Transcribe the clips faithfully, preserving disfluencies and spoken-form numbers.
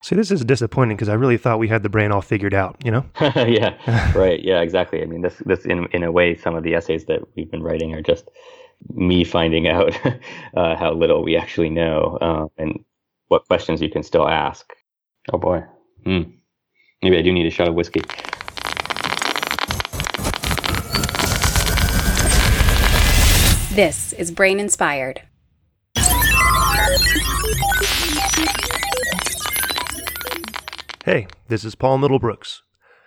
See, this is disappointing because I really thought we had the brain all figured out, you know? Yeah, right. Yeah, exactly. I mean, this, this in, in a way, some of the essays that we've been writing are just me finding out uh, how little we actually know uh, and what questions you can still ask. Oh, boy. Hmm. Maybe I do need a shot of whiskey. This is Brain Inspired. Hey, this is Paul Middlebrooks.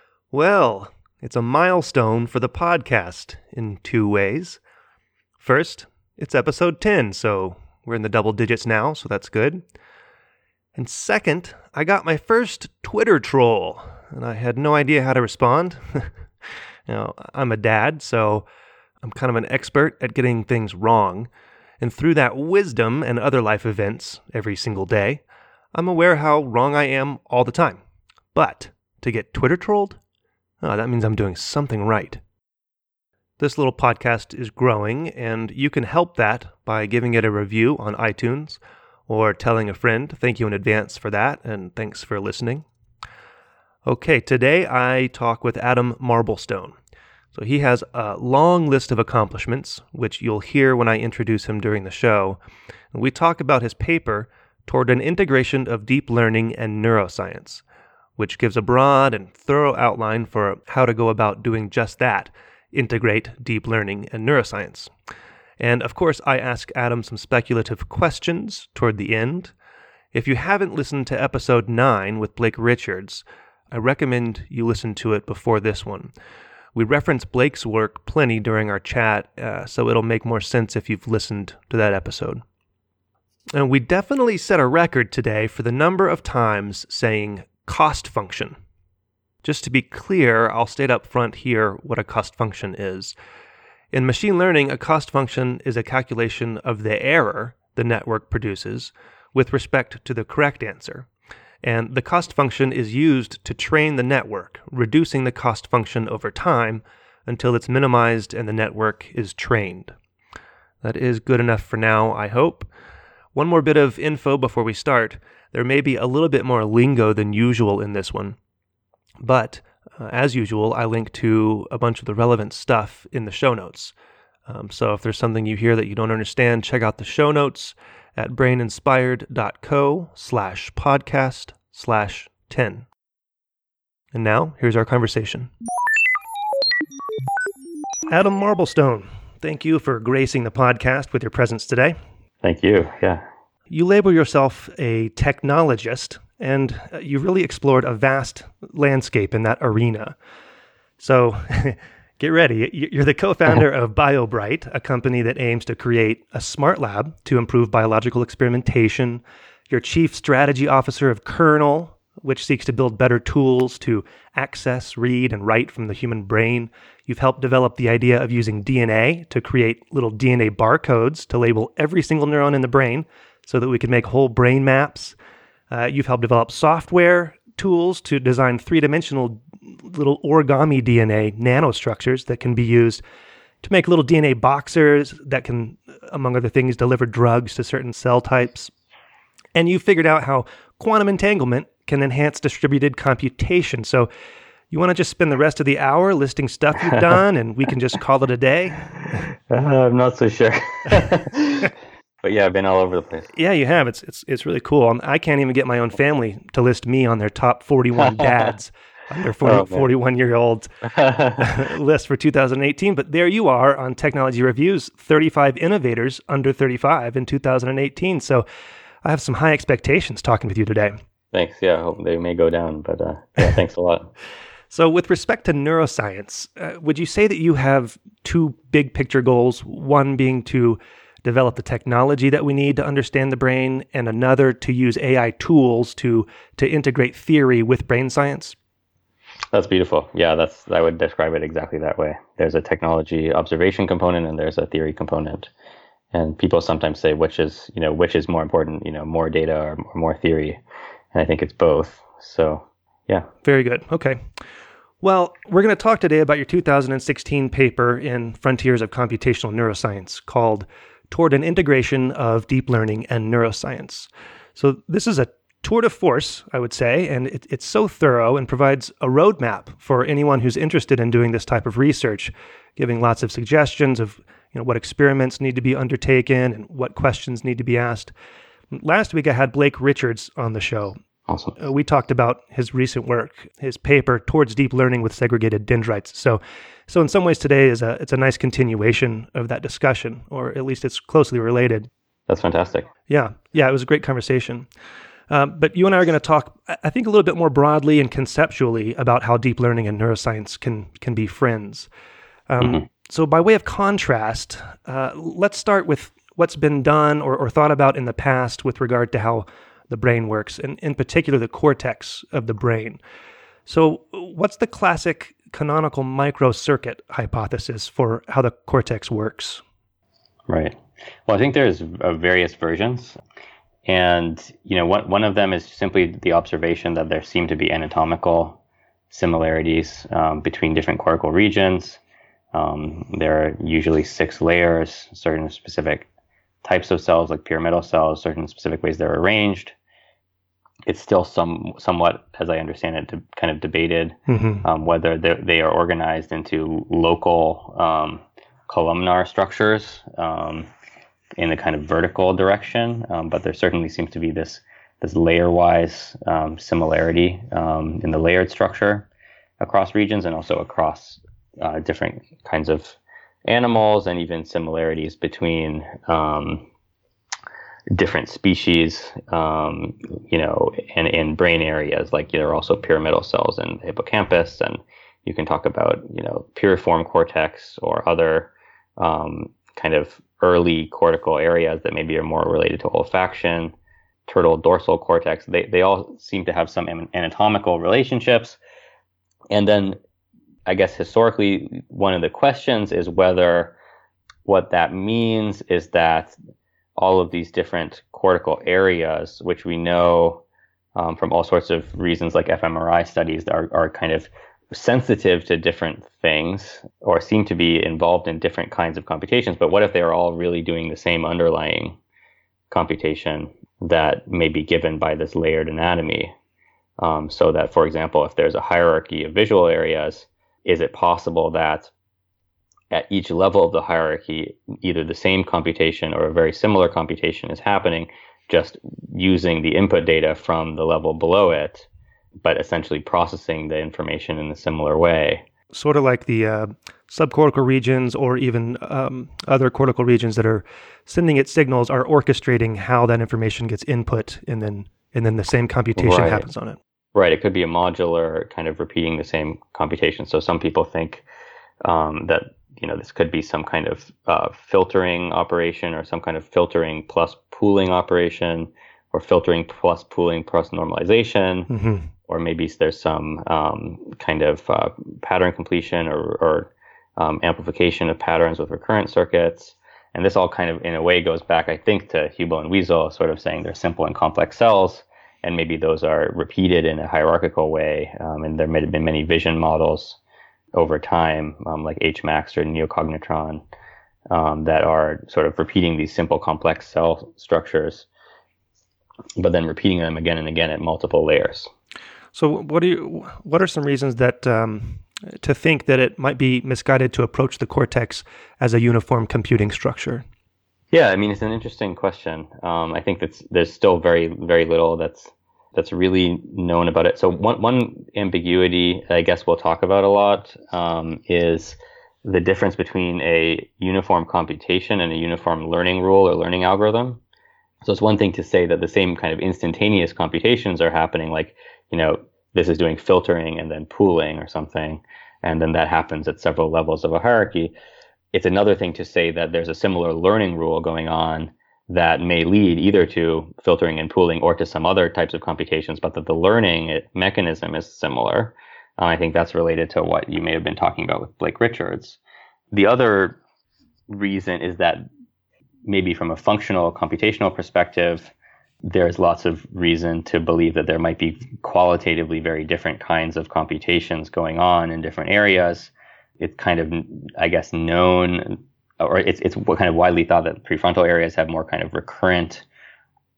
Well, it's a milestone for the podcast in two ways. First, it's episode ten, so we're in the double digits now, so that's good. And second, I got my first Twitter troll, and I had no idea how to respond. You know, I'm a dad, so I'm kind of an expert at getting things wrong. And through that wisdom and other life events every single day, I'm aware how wrong I am all the time. But to get Twitter trolled? Oh, that means I'm doing something right. This little podcast is growing, and you can help that by giving it a review on iTunes or telling a friend. Thank you in advance for that, and thanks for listening. Okay, today I talk with Adam Marblestone. So he has a long list of accomplishments, which you'll hear when I introduce him during the show. And we talk about his paper, Toward an Integration of Deep Learning and Neuroscience, which gives a broad and thorough outline for how to go about doing just that, integrate deep learning and neuroscience. And of course, I ask Adam some speculative questions toward the end. If you haven't listened to episode nine with Blake Richards, I recommend you listen to it before this one. We reference Blake's work plenty during our chat, uh, so it'll make more sense if you've listened to that episode. And we definitely set a record today for the number of times saying cost function. Just to be clear, I'll state up front here what a cost function is. In machine learning, a cost function is a calculation of the error the network produces with respect to the correct answer. And the cost function is used to train the network, reducing the cost function over time until it's minimized and the network is trained. That is good enough for now, I hope. One more bit of info before we start. There may be a little bit more lingo than usual in this one, but uh, as usual, I link to a bunch of the relevant stuff in the show notes. Um, so if there's something you hear that you don't understand, check out the show notes at braininspired.co slash podcast slash 10. And now, here's our conversation. Adam Marblestone, thank you for gracing the podcast with your presence today. Thank you, yeah. You label yourself a technologist, and you really explored a vast landscape in that arena. So get ready. You're the co-founder of BioBright, a company that aims to create a smart lab to improve biological experimentation. You're chief strategy officer of Kernel, which seeks to build better tools to access, read, and write from the human brain. You've helped develop the idea of using D N A to create little D N A barcodes to label every single neuron in the brain so that we can make whole brain maps. Uh, you've helped develop software tools to design three-dimensional little origami D N A nanostructures that can be used to make little D N A boxers that can, among other things, deliver drugs to certain cell types. And you figured out how quantum entanglement can enhance distributed computation. So you want to just spend the rest of the hour listing stuff you've done, and we can just call it a day? Uh, I'm not so sure. But yeah, I've been all over the place. Yeah, you have. It's it's it's really cool. I can't even get my own family to list me on their top forty-one dads on their forty, oh, forty-one-year-old list for two thousand eighteen. But there you are on Technology Review's thirty-five innovators under thirty-five in two thousand eighteen. So I have some high expectations talking with you today. Thanks. Yeah, I hope they may go down, but uh, yeah, thanks a lot. So with respect to neuroscience, uh, would you say that you have two big picture goals, one being to develop the technology that we need to understand the brain, and another to use A I tools to to integrate theory with brain science? That's beautiful. Yeah, that's I would describe it exactly that way. There's a technology observation component and there's a theory component. And people sometimes say which is, you know, which is more important, you know, more data or more theory. And I think it's both. So, yeah. Very good. Okay. Well, we're going to talk today about your two thousand sixteen paper in Frontiers of Computational Neuroscience called Toward an Integration of Deep Learning and Neuroscience. So this is a tour de force, I would say, and it, it's so thorough and provides a roadmap for anyone who's interested in doing this type of research, giving lots of suggestions of you know what experiments need to be undertaken and what questions need to be asked. Last week, I had Blake Richards on the show. Awesome. Uh, we talked about his recent work, his paper, Towards Deep Learning with Segregated Dendrites. So so in some ways today is a it's a nice continuation of that discussion, or at least it's closely related. That's fantastic. Yeah. Yeah, it was a great conversation. Uh, but you and I are going to talk, I think, a little bit more broadly and conceptually about how deep learning and neuroscience can can be friends. Um, mm-hmm. So by way of contrast, uh, let's start with what's been done or, or thought about in the past with regard to how the brain works, and in particular the cortex of the brain. So what's the classic canonical microcircuit hypothesis for how the cortex works? Right. Well, I think there's uh, various versions. And, you know, one, one of them is simply the observation that there seem to be anatomical similarities um, between different cortical regions. Um, there are usually six layers, certain specific types of cells like pyramidal cells, certain specific ways they're arranged. It's still some somewhat, as I understand it, de- kind of debated mm-hmm. um, whether they are organized into local um, columnar structures um, in a kind of vertical direction. Um, but there certainly seems to be this this layer-wise um, similarity um, in the layered structure across regions and also across uh, different kinds of animals, and even similarities between um, different species, um, you know, and in brain areas, like there are also pyramidal cells in the hippocampus, and you can talk about, you know, piriform cortex or other um, kind of early cortical areas that maybe are more related to olfaction, turtle dorsal cortex. They, they all seem to have some anatomical relationships. And then I guess historically, one of the questions is whether what that means is that all of these different cortical areas, which we know um, from all sorts of reasons like fMRI studies, are, are kind of sensitive to different things or seem to be involved in different kinds of computations. But what if they are all really doing the same underlying computation that may be given by this layered anatomy? Um, so that, for example, if there's a hierarchy of visual areas, is it possible that at each level of the hierarchy, either the same computation or a very similar computation is happening, just using the input data from the level below it, but essentially processing the information in a similar way? Sort of like the uh, subcortical regions or even um, other cortical regions that are sending it signals are orchestrating how that information gets input, and then and then the same computation right. happens on it. Right. It could be a modular kind of repeating the same computation. So some people think um, that, you know, this could be some kind of uh, filtering operation, or some kind of filtering plus pooling operation, or filtering plus pooling plus normalization, mm-hmm. or maybe there's some um, kind of uh, pattern completion or, or um, amplification of patterns with recurrent circuits. And this all kind of, in a way, goes back, I think, to Hubel and Wiesel, sort of saying they're simple and complex cells, and maybe those are repeated in a hierarchical way. Um, and there may have been many vision models over time, um, like H MAX or Neocognitron, um, that are sort of repeating these simple complex cell structures, but then repeating them again and again at multiple layers. So what do you, what are some reasons that um, to think that it might be misguided to approach the cortex as a uniform computing structure? Yeah, I mean, it's an interesting question. Um, I think that's there's still very, very little that's that's really known about it. So one one ambiguity I guess we'll talk about a lot um, is the difference between a uniform computation and a uniform learning rule or learning algorithm. So it's one thing to say that the same kind of instantaneous computations are happening, like, you know, this is doing filtering and then pooling or something, and then that happens at several levels of a hierarchy. It's another thing to say that there's a similar learning rule going on that may lead either to filtering and pooling or to some other types of computations, but that the learning mechanism is similar. Uh, I think that's related to what you may have been talking about with Blake Richards. The other reason is that maybe from a functional computational perspective, there's lots of reason to believe that there might be qualitatively very different kinds of computations going on in different areas. It's kind of, I guess, known, or it's it's kind of widely thought that prefrontal areas have more kind of recurrent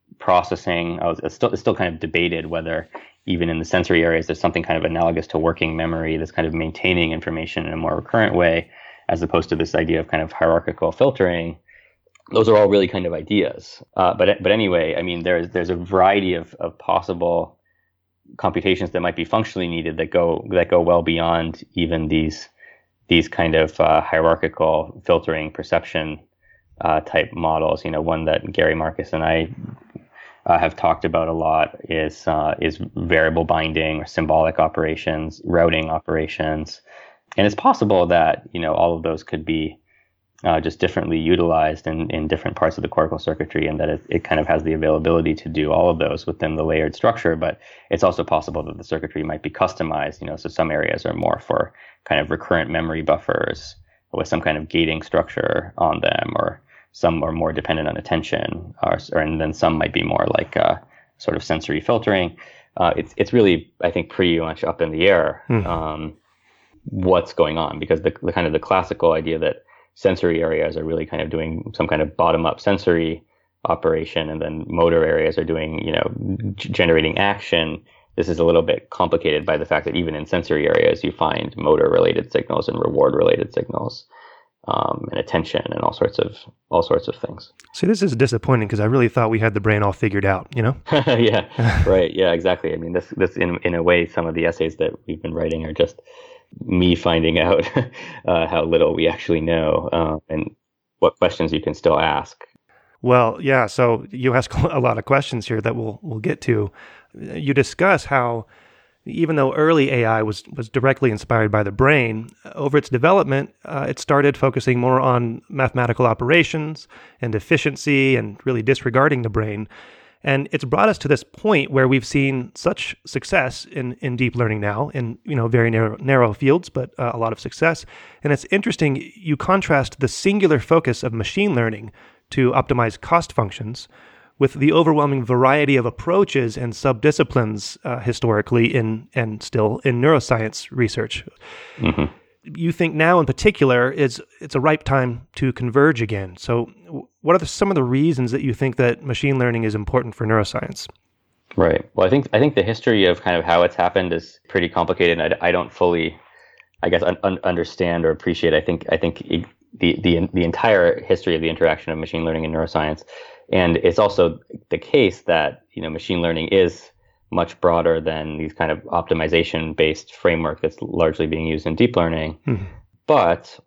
processing. I was, it's still it's still kind of debated whether even in the sensory areas there's something kind of analogous to working memory that's kind of maintaining information in a more recurrent way, as opposed to this idea of kind of hierarchical filtering. Those are all really kind of ideas. Uh, but but anyway, I mean, there's there's a variety of, of possible computations that might be functionally needed that go that go well beyond even these these kind of uh, hierarchical filtering perception uh, type models. You know, one that Gary Marcus and I uh, have talked about a lot is uh, is variable binding or symbolic operations, routing operations, and it's possible that you know all of those could be Uh, just differently utilized in, in different parts of the cortical circuitry, and that it, it kind of has the availability to do all of those within the layered structure. But it's also possible that the circuitry might be customized, you know, so some areas are more for kind of recurrent memory buffers with some kind of gating structure on them, or some are more dependent on attention, or, or and then some might be more like uh, sort of sensory filtering. Uh, it's it's really, I think, pretty much up in the air mm. um, what's going on, because the, the kind of the classical idea that sensory areas are really kind of doing some kind of bottom-up sensory operation, and then motor areas are doing, you know, g- generating action. This is a little bit complicated by the fact that even in sensory areas, you find motor-related signals and reward-related signals, um, and attention, and all sorts of all sorts of things. See, this is disappointing because I really thought we had the brain all figured out. You know? Yeah, right. Yeah, exactly. I mean, this this in in a way, some of the essays that we've been writing are just me finding out uh, how little we actually know, uh, and what questions you can still ask. Well, yeah, so you ask a lot of questions here that we'll we'll get to. You discuss how even though early A I was, was directly inspired by the brain, over its development, uh, it started focusing more on mathematical operations and efficiency and really disregarding the brain. And it's brought us to this point where we've seen such success in, in deep learning now in, you know, very narrow, narrow fields, but uh, a lot of success. And it's interesting, you contrast the singular focus of machine learning to optimize cost functions with the overwhelming variety of approaches and subdisciplines uh, historically in and still in neuroscience research. Mm-hmm. You think now in particular is it's a ripe time to converge again. So what are the, some of the reasons that you think that machine learning is important for neuroscience? Right. Well, I think I think the history of kind of how it's happened is pretty complicated. And I, I don't fully, I guess, un- understand or appreciate. I think I think it, the the the entire history of the interaction of machine learning and neuroscience, and it's also the case that you know machine learning is much broader than these kind of optimization-based framework that's largely being used in deep learning. Mm-hmm. But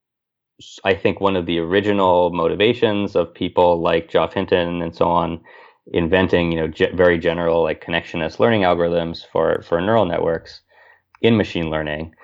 I think one of the original motivations of people like Geoff Hinton and so on, inventing, you know, ge- very general like connectionist learning algorithms for, for neural networks in machine learning,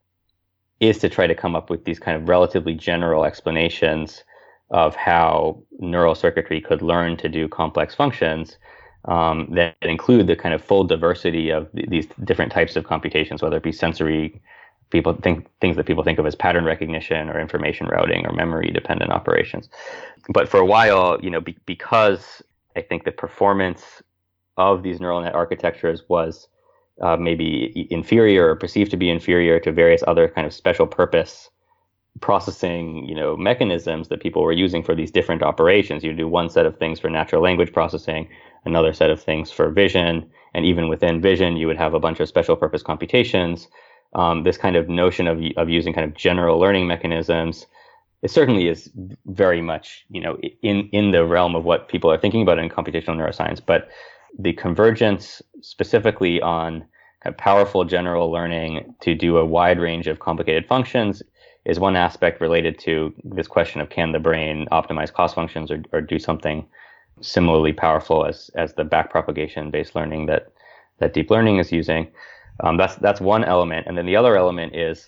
is to try to come up with these kind of relatively general explanations of how neural circuitry could learn to do complex functions. Um, that include the kind of full diversity of th- these different types of computations, whether it be sensory, people think things that people think of as pattern recognition or information routing or memory dependent operations. But for a while, you know, be- because I think the performance of these neural net architectures was uh, maybe inferior or perceived to be inferior to various other kind of special purpose processing, you know, mechanisms that people were using for these different operations. You do one set of things for natural language processing, another set of things for vision, and even within vision, you would have a bunch of special purpose computations. Um, this kind of notion of of using kind of general learning mechanisms, it certainly is very much, you know, in in the realm of what people are thinking about in computational neuroscience. But the convergence specifically on kind of powerful general learning to do a wide range of complicated functions is one aspect related to this question of can the brain optimize cost functions or, or do something similarly powerful as as the backpropagation based learning that that deep learning is using. Um, that's that's one element, and then the other element is,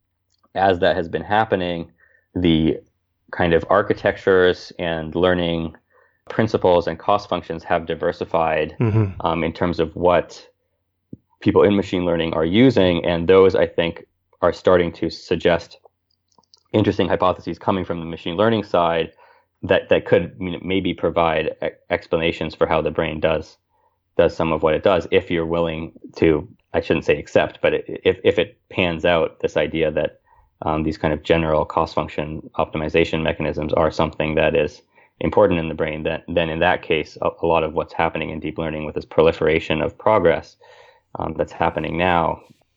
as that has been happening, the kind of architectures and learning principles and cost functions have diversified mm-hmm. um, in terms of what people in machine learning are using, and those I think are starting to suggest interesting hypotheses coming from the machine learning side that that could you know, maybe provide e- explanations for how the brain does does some of what it does, if you're willing to, I shouldn't say accept, but it, if if it pans out this idea that um, these kind of general cost function optimization mechanisms are something that is important in the brain, then, then in that case, a, a lot of what's happening in deep learning with this proliferation of progress um, that's happening now,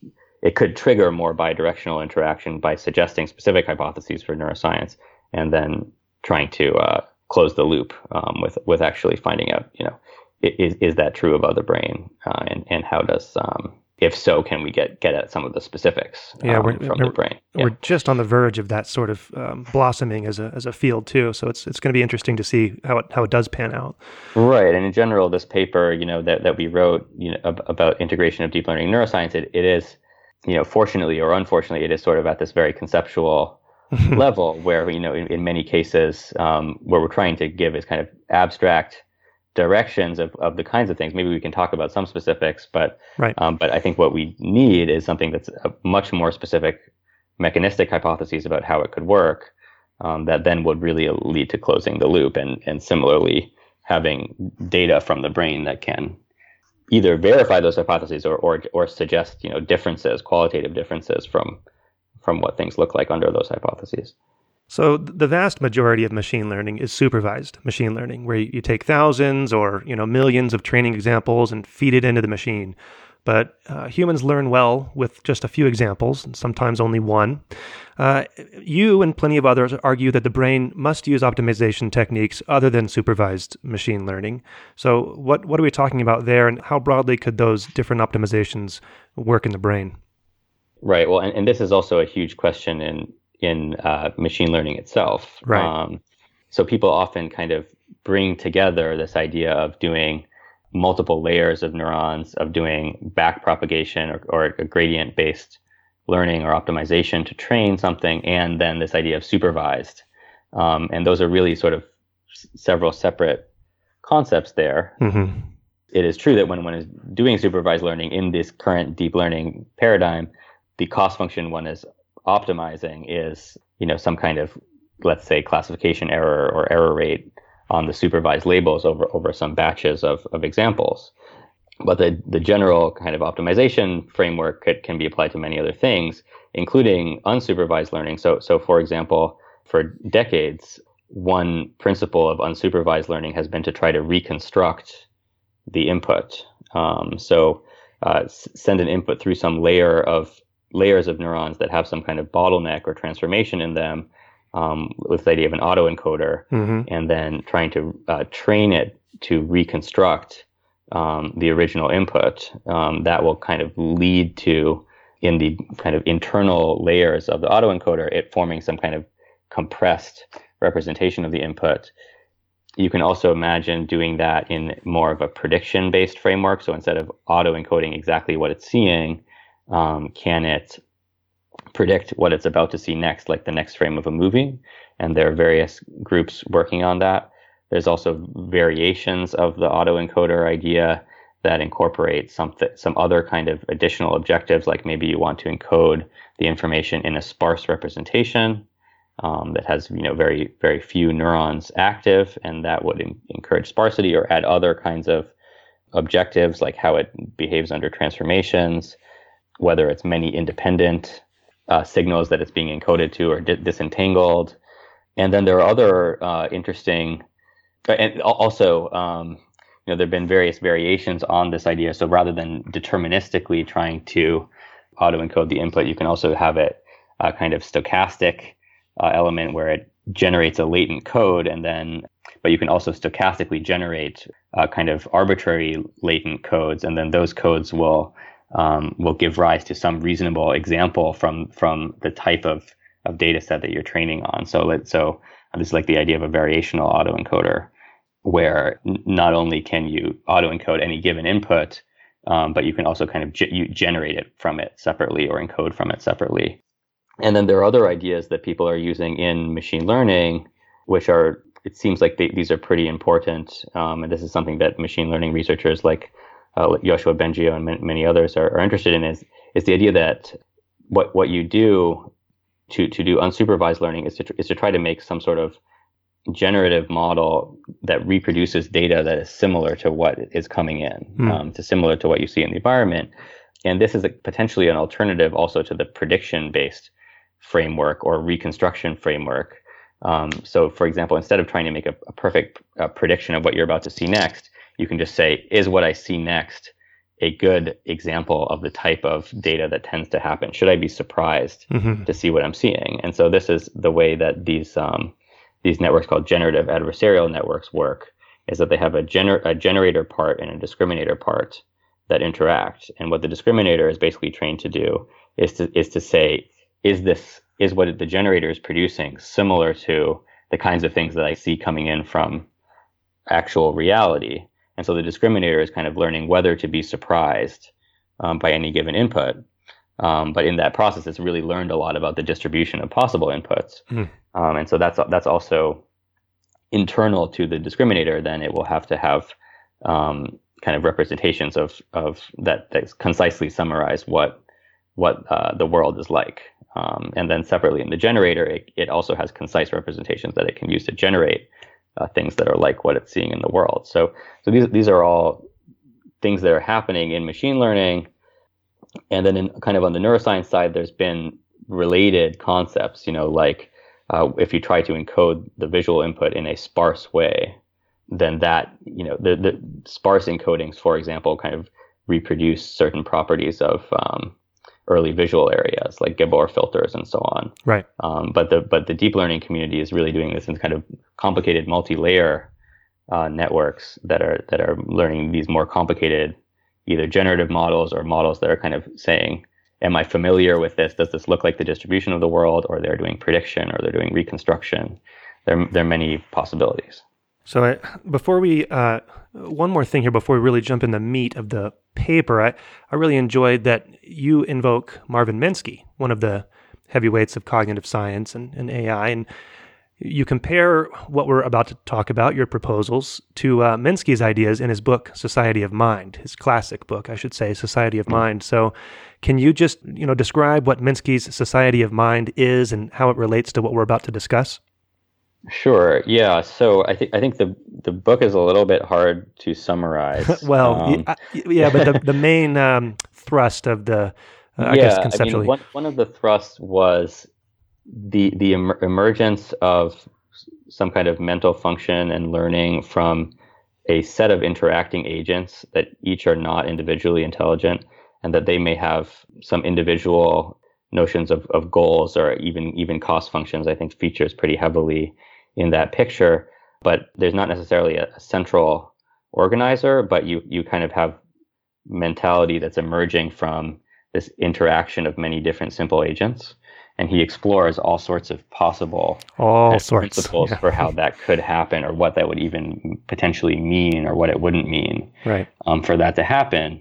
it could trigger more bidirectional interaction by suggesting specific hypotheses for neuroscience and then trying to uh, close the loop um, with with actually finding out, you know, is is that true about the brain, uh, and and how does um, if so, can we get get at some of the specifics um, yeah, we're, from we're, the brain? Yeah. We're just on the verge of that sort of um, blossoming as a as a field too. So it's it's going to be interesting to see how it how it does pan out. Right, and in general, this paper, you know, that, that we wrote, you know, ab- about integration of deep learning neuroscience, it, it is, you know, fortunately or unfortunately, it is sort of at this very conceptual level where, you know, in, in many cases, um, where we're trying to give is kind of abstract directions of, of the kinds of things. Maybe we can talk about some specifics, but right. um, but I think what we need is something that's a much more specific mechanistic hypotheses about how it could work, um, that then would really lead to closing the loop, and and similarly having data from the brain that can either verify those hypotheses or or, or suggest, you know, differences, qualitative differences from from what things look like under those hypotheses. So the vast majority of machine learning is supervised machine learning, where you take thousands or, you know, millions of training examples and feed it into the machine. But uh, humans learn well with just a few examples, and sometimes only one. Uh, you and plenty of others argue that the brain must use optimization techniques other than supervised machine learning. So what what are we talking about there, and how broadly could those different optimizations work in the brain? Right. Well, and, and this is also a huge question in in uh, machine learning itself. Right. Um, so people often kind of bring together this idea of doing multiple layers of neurons, of doing back propagation or, or a gradient-based learning or optimization to train something, and then this idea of supervised. Um, and those are really sort of s- several separate concepts there. Mm-hmm. It is true that when one is doing supervised learning in this current deep learning paradigm, the cost function one is optimizing is, you know, some kind of, let's say, classification error or error rate on the supervised labels over, over some batches of, of examples. But the, the general kind of optimization framework could, can be applied to many other things, including unsupervised learning. So, so for example, for decades, one principle of unsupervised learning has been to try to reconstruct the input. Um, so uh, s- send an input through some layer of layers of neurons that have some kind of bottleneck or transformation in them, um, with the idea of an autoencoder, mm-hmm. and then trying to uh, train it to reconstruct um, the original input. Um, that will kind of lead to, in the kind of internal layers of the autoencoder, it forming some kind of compressed representation of the input. You can also imagine doing that in more of a prediction-based framework. So instead of autoencoding exactly what it's seeing, Um, can it predict what it's about to see next, like the next frame of a movie? And there are various groups working on that. There's also variations of the autoencoder idea that incorporate something, some other kind of additional objectives, like maybe you want to encode the information in a sparse representation um, that has, you know, very, very few neurons active, and that would in- encourage sparsity, or add other kinds of objectives, like how it behaves under transformations, whether it's many independent uh, signals that it's being encoded to or di- disentangled. And then there are other uh, interesting, and also, um, you know, there have been various variations on this idea. So rather than deterministically trying to autoencode the input, you can also have it a kind of stochastic uh, element where it generates a latent code, and then, but you can also stochastically generate uh, kind of arbitrary latent codes, and then those codes will Um, will give rise to some reasonable example from from the type of, of data set that you're training on. So let so this is like the idea of a variational autoencoder, where n- not only can you autoencode any given input, um, but you can also kind of ge- you generate it from it separately or encode from it separately. And then there are other ideas that people are using in machine learning, which are, it seems like they, these are pretty important. Um, and this is something that machine learning researchers like Uh, Yoshua Bengio and man, many others are, are interested in, is is the idea that what what you do to to do unsupervised learning is to is to try to make some sort of generative model that reproduces data that is similar to what is coming in, mm. um, to similar to what you see in the environment. And this is a, potentially an alternative also to the prediction-based framework or reconstruction framework Um, so, for example, instead of trying to make a, a perfect uh, prediction of what you're about to see next, you can just say, is what I see next a good example of the type of data that tends to happen? Should I be surprised mm-hmm. to see what I'm seeing? And so this is the way that these um, these networks called generative adversarial networks work, is that they have a, gener- a generator part and a discriminator part that interact. And what the discriminator is basically trained to do is to is to say, is this is what the generator is producing similar to the kinds of things that I see coming in from actual reality? And so the discriminator is kind of learning whether to be surprised um, by any given input. Um, but in that process, it's really learned a lot about the distribution of possible inputs. Mm. Um, and so that's that's also internal to the discriminator. Then it will have to have um, kind of representations of of that that concisely summarize what what uh, the world is like. Um, and then separately in the generator, it, it also has concise representations that it can use to generate Uh, things that are like what it's seeing in the world. So, so these these are all things that are happening in machine learning. And then in kind of on the neuroscience side, there's been related concepts, you know, like uh, if you try to encode the visual input in a sparse way, then that, you know, the, the sparse encodings, for example, kind of reproduce certain properties of um, early visual areas like Gabor filters and so on. Right. Um, but the but the deep learning community is really doing this in kind of complicated multi-layer uh, networks that are that are learning these more complicated, either generative models or models that are kind of saying, am I familiar with this? Does this look like the distribution of the world? Or they're doing prediction, or they're doing reconstruction. There, there are many possibilities. So I, before we, uh, one more thing here before we really jump in the meat of the paper, I, I really enjoyed that you invoke Marvin Minsky, one of the heavyweights of cognitive science and, and A I, and you compare what we're about to talk about, your proposals, to uh, Minsky's ideas in his book, Society of Mind, his classic book, I should say, Society of Mind. So can you just, you know, describe what Minsky's Society of Mind is and how it relates to what we're about to discuss? Sure. Yeah. So I think I think the the book is a little bit hard to summarize. well, um, yeah, yeah, but the the main um, thrust of the uh, I yeah, guess conceptually, I mean, one one of the thrusts was the the em- emergence of some kind of mental function and learning from a set of interacting agents that each are not individually intelligent, and that they may have some individual notions of, of goals or even even cost functions. I think features pretty heavily in that picture, but there's not necessarily a, a central organizer, but you you kind of have mentality that's emerging from this interaction of many different simple agents. And he explores all sorts of possible all sorts principles yeah. for how that could happen, or what that would even potentially mean, or what it wouldn't mean right. um, for that to happen.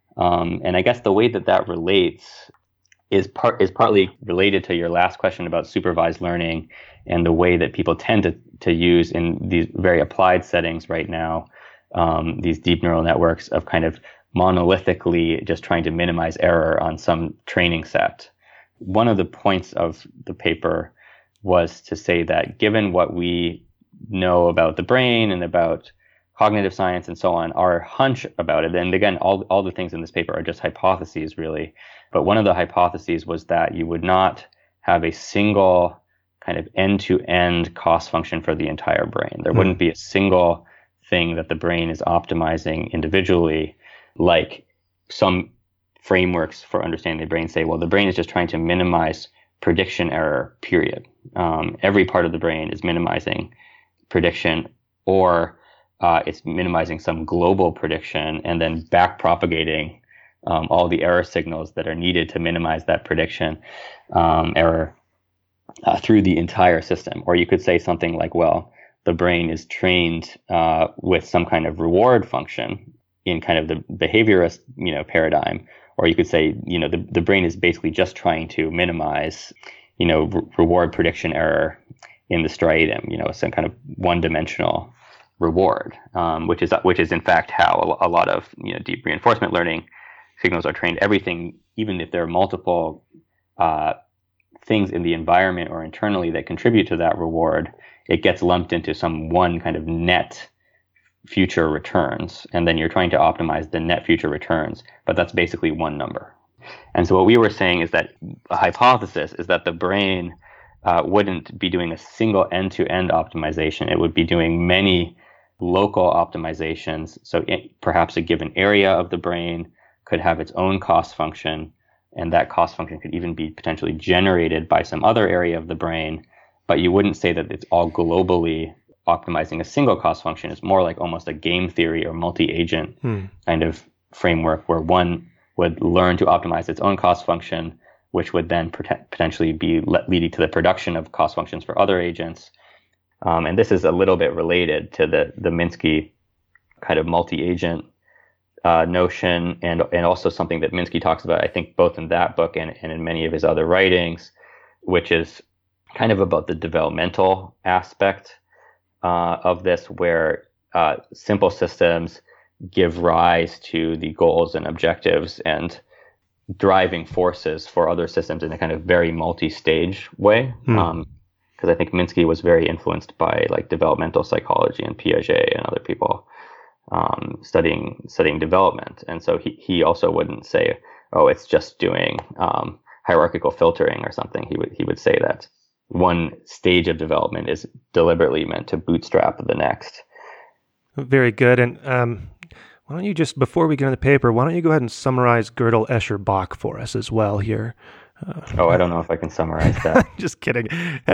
Um, and I guess the way that that relates is part is partly related to your last question about supervised learning and the way that people tend to, to use in these very applied settings right now, um, these deep neural networks of kind of monolithically just trying to minimize error on some training set. One of the points of the paper was to say that given what we know about the brain and about cognitive science and so on, our hunch about it, and again, all, all the things in this paper are just hypotheses really, but one of the hypotheses was that you would not have a single kind of end-to-end cost function for the entire brain. There mm. wouldn't be a single thing that the brain is optimizing individually, like some frameworks for understanding the brain say, well, the brain is just trying to minimize prediction error, period. Um, every part of the brain is minimizing prediction, or uh, it's minimizing some global prediction and then back propagating um, all the error signals that are needed to minimize that prediction um, error uh, through the entire system. Or you could say something like, well, the brain is trained uh, with some kind of reward function in kind of the behaviorist, you know, paradigm. Or you could say, you know, the, the brain is basically just trying to minimize, you know, re- reward prediction error in the striatum, you know, some kind of one-dimensional reward, um, which is which is in fact how a, a lot of, you know, deep reinforcement learning signals are trained. Everything, even if there are multiple uh, things in the environment or internally that contribute to that reward, it gets lumped into some one kind of net future returns, and then you're trying to optimize the net future returns, but that's basically one number. And so what we were saying is that a hypothesis is that the brain uh, wouldn't be doing a single end-to-end optimization. It would be doing many local optimizations. So it, perhaps a given area of the brain could have its own cost function, and that cost function could even be potentially generated by some other area of the brain. But you wouldn't say that it's all globally optimizing a single cost function. It's more like almost a game theory or multi-agent hmm. kind of framework where one would learn to optimize its own cost function, which would then pot- potentially be le- leading to the production of cost functions for other agents. Um, and this is a little bit related to the, the Minsky kind of multi-agent uh, notion, and and also something that Minsky talks about, I think, both in that book and, and in many of his other writings, which is kind of about the developmental aspect uh, of this, where uh, simple systems give rise to the goals and objectives and driving forces for other systems in a kind of very multi-stage way. Mm. Um, because I think Minsky was very influenced by like developmental psychology and Piaget and other people um, studying studying development. And so he, he also wouldn't say, oh, it's just doing um, hierarchical filtering or something. He would he would say that one stage of development is deliberately meant to bootstrap the next. Very good. And um, why don't you just, before we get into the paper, why don't you go ahead and summarize Gödel, Escher, Bach for us as well here? Uh, oh, I don't know if I can summarize that. Just kidding. I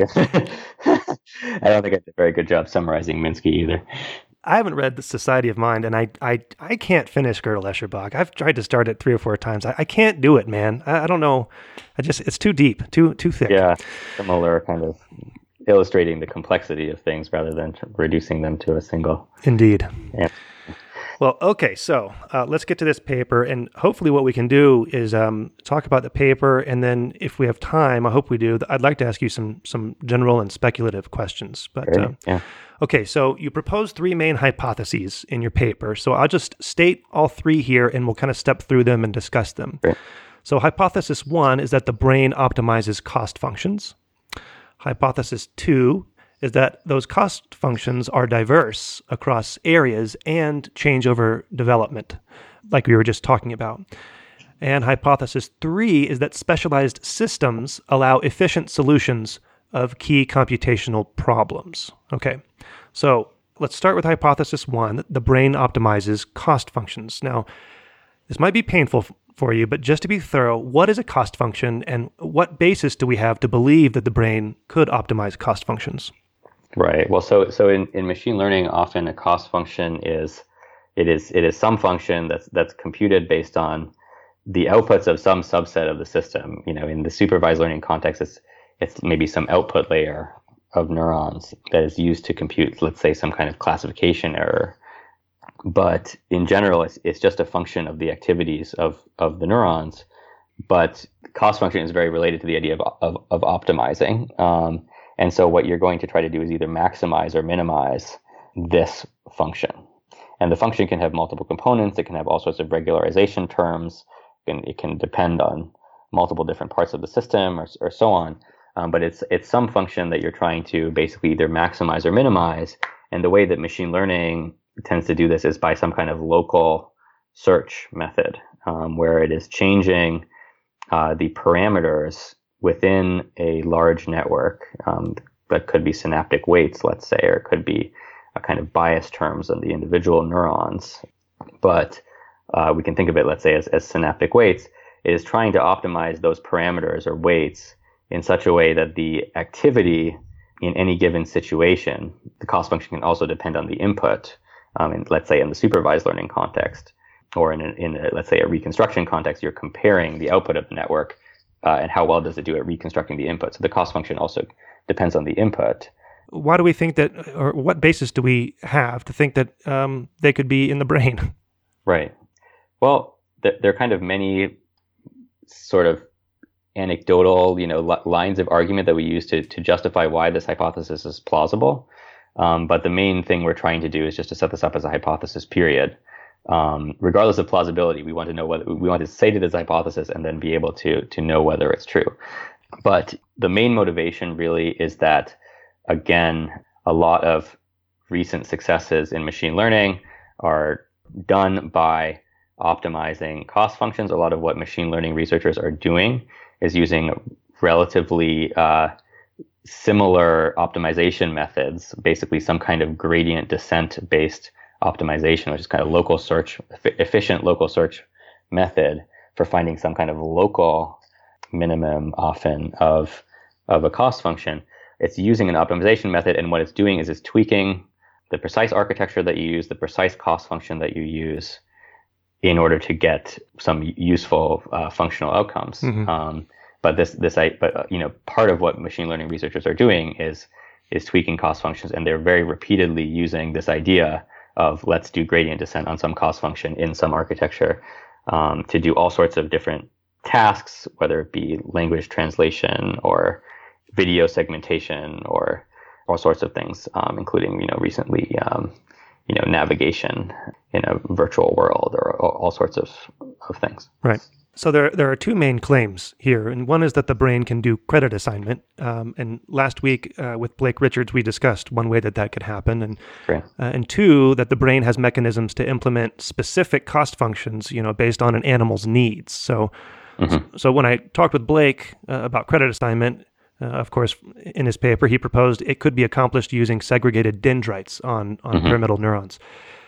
don't think I did a very good job summarizing Minsky either. I haven't read The Society of Mind, and I I, I can't finish Gödel, Escher, Bach. I've tried to start it three or four times. I, I can't do it, man. I, I don't know. I just it's too deep, too too thick. Yeah, similar kind of illustrating the complexity of things rather than reducing them to a single. Indeed. Yeah. Well, okay, so uh, let's get to this paper, and hopefully what we can do is um, talk about the paper, and then if we have time, I hope we do, I'd like to ask you some some general and speculative questions. But Great. Um, yeah. Okay, so you propose three main hypotheses in your paper, so I'll just state all three here, and we'll kind of step through them and discuss them. Great. So hypothesis one is that the brain optimizes cost functions. Hypothesis two is that those cost functions are diverse across areas and change over development, like we were just talking about. And hypothesis three is that specialized systems allow efficient solutions of key computational problems. Okay, so let's start with hypothesis one. The brain optimizes cost functions. Now, this might be painful f- for you, but just to be thorough, what is a cost function, and what basis do we have to believe that the brain could optimize cost functions? Right. Well, so so in, in machine learning, often a cost function is it is it is some function that's that's computed based on the outputs of some subset of the system. You know, in the supervised learning context, it's it's maybe some output layer of neurons that is used to compute, let's say, some kind of classification error. But in general, it's it's just a function of the activities of of the neurons. But cost function is very related to the idea of of, of optimizing. Um, And so what you're going to try to do is either maximize or minimize this function. And the function can have multiple components. It can have all sorts of regularization terms. And it can depend on multiple different parts of the system or, or so on. Um, but it's it's some function that you're trying to basically either maximize or minimize. And the way that machine learning tends to do this is by some kind of local search method, um, where it is changing uh, the parameters within a large network, um, that could be synaptic weights, let's say, or it could be a kind of bias terms on the individual neurons. But uh, we can think of it, let's say, as, as synaptic weights. It is trying to optimize those parameters or weights in such a way that the activity in any given situation, the cost function can also depend on the input. Um, and let's say in the supervised learning context, or in, a, in a, let's say, a reconstruction context, you're comparing the output of the network Uh, and how well does it do at reconstructing the input. So the cost function also depends on the input. Why do we think that, or what basis do we have to think that um, they could be in the brain? Right. Well, th- there are kind of many sort of anecdotal, you know, li- lines of argument that we use to, to justify why this hypothesis is plausible. Um, but the main thing we're trying to do is just to set this up as a hypothesis, period. Um, regardless of plausibility, we want to know whether we want to state it as a hypothesis and then be able to to know whether it's true. But the main motivation really is that, again, a lot of recent successes in machine learning are done by optimizing cost functions. A lot of what machine learning researchers are doing is using relatively uh, similar optimization methods, basically some kind of gradient descent based optimization, which is kind of local search, efficient local search method for finding some kind of local minimum often of of a cost function. It's using an optimization method, and what it's doing is it's tweaking the precise architecture that you use, the precise cost function that you use in order to get some useful uh, functional outcomes. Mm-hmm. Um, but this, this, I, but uh, you know, part of what machine learning researchers are doing is is tweaking cost functions, and they're very repeatedly using this idea of let's do gradient descent on some cost function in some architecture um, to do all sorts of different tasks, whether it be language translation or video segmentation or all sorts of things, um, including, you know, recently, um, you know, navigation in a virtual world or all, all sorts of, of things. Right. So there there are two main claims here, and one is that the brain can do credit assignment. Um, and last week uh, with Blake Richards, we discussed one way that that could happen, and right. uh, and two, that the brain has mechanisms to implement specific cost functions, you know, based on an animal's needs. So, mm-hmm. so, so when I talked with Blake uh, about credit assignment, uh, of course, in his paper, he proposed it could be accomplished using segregated dendrites on on mm-hmm. pyramidal neurons.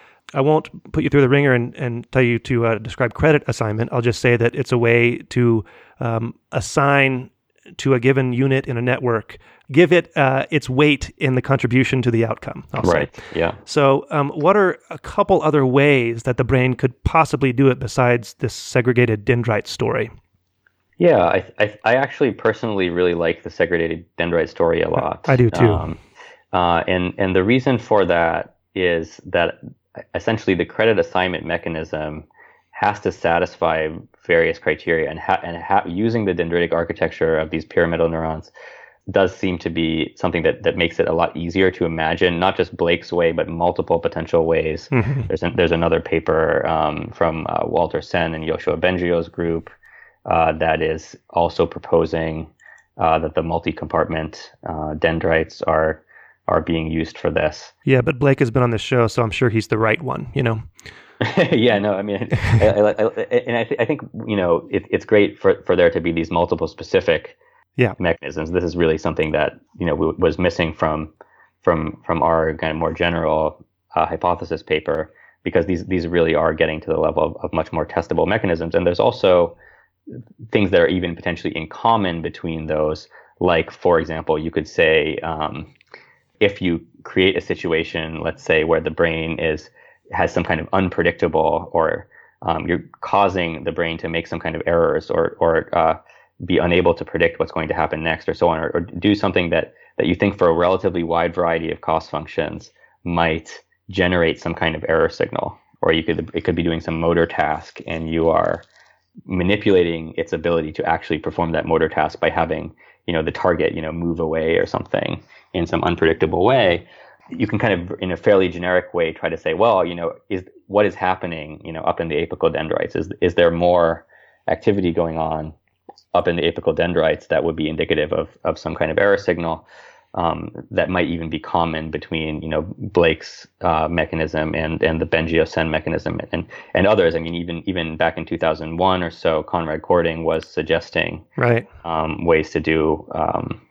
I won't put you through the ringer and, and tell you to uh, describe credit assignment. I'll just say that it's a way to um, assign to a given unit in a network, give it uh, its weight in the contribution to the outcome. I'll right. say. Yeah. So um, what are a couple other ways that the brain could possibly do it besides this segregated dendrite story? Yeah, I, I, I actually personally really like the segregated dendrite story a lot. I do too. Um, uh, and, and the reason for that is that essentially the credit assignment mechanism has to satisfy various criteria, and ha- and ha- using the dendritic architecture of these pyramidal neurons does seem to be something that, that makes it a lot easier to imagine, not just Blake's way, but multiple potential ways. Mm-hmm. There's an, there's another paper um, from uh, Walter Sen and Yoshua Bengio's group uh, that is also proposing uh, that the multi-compartment uh, dendrites are are being used for this. Yeah, but Blake has been on this show, so I'm sure he's the right one, you know? yeah, no, I mean, I, I, I, and I, th- I think, you know, it, it's great for, for there to be these multiple specific yeah. mechanisms. This is really something that, you know, w- was missing from from from our kind of more general uh, hypothesis paper, because these these really are getting to the level of, of much more testable mechanisms. And there's also things that are even potentially in common between those. Like, for example, you could say, um, if you create a situation, let's say, where the brain is has some kind of unpredictable, or um, you're causing the brain to make some kind of errors, or or uh, be unable to predict what's going to happen next, or so on, or, or do something that that you think for a relatively wide variety of cost functions might generate some kind of error signal, or you could it could be doing some motor task, and you are manipulating its ability to actually perform that motor task by having, you know, the target, you know, move away or something in some unpredictable way. You can kind of, in a fairly generic way, try to say, well, you know, is what is happening, you know, up in the apical dendrites? Is is there more activity going on up in the apical dendrites that would be indicative of of some kind of error signal um, that might even be common between, you know, Blake's uh, mechanism and and the Bengio-Sen mechanism and and others. I mean, even even back in two thousand one or so, Conrad Kording was suggesting right um, ways to do. Um,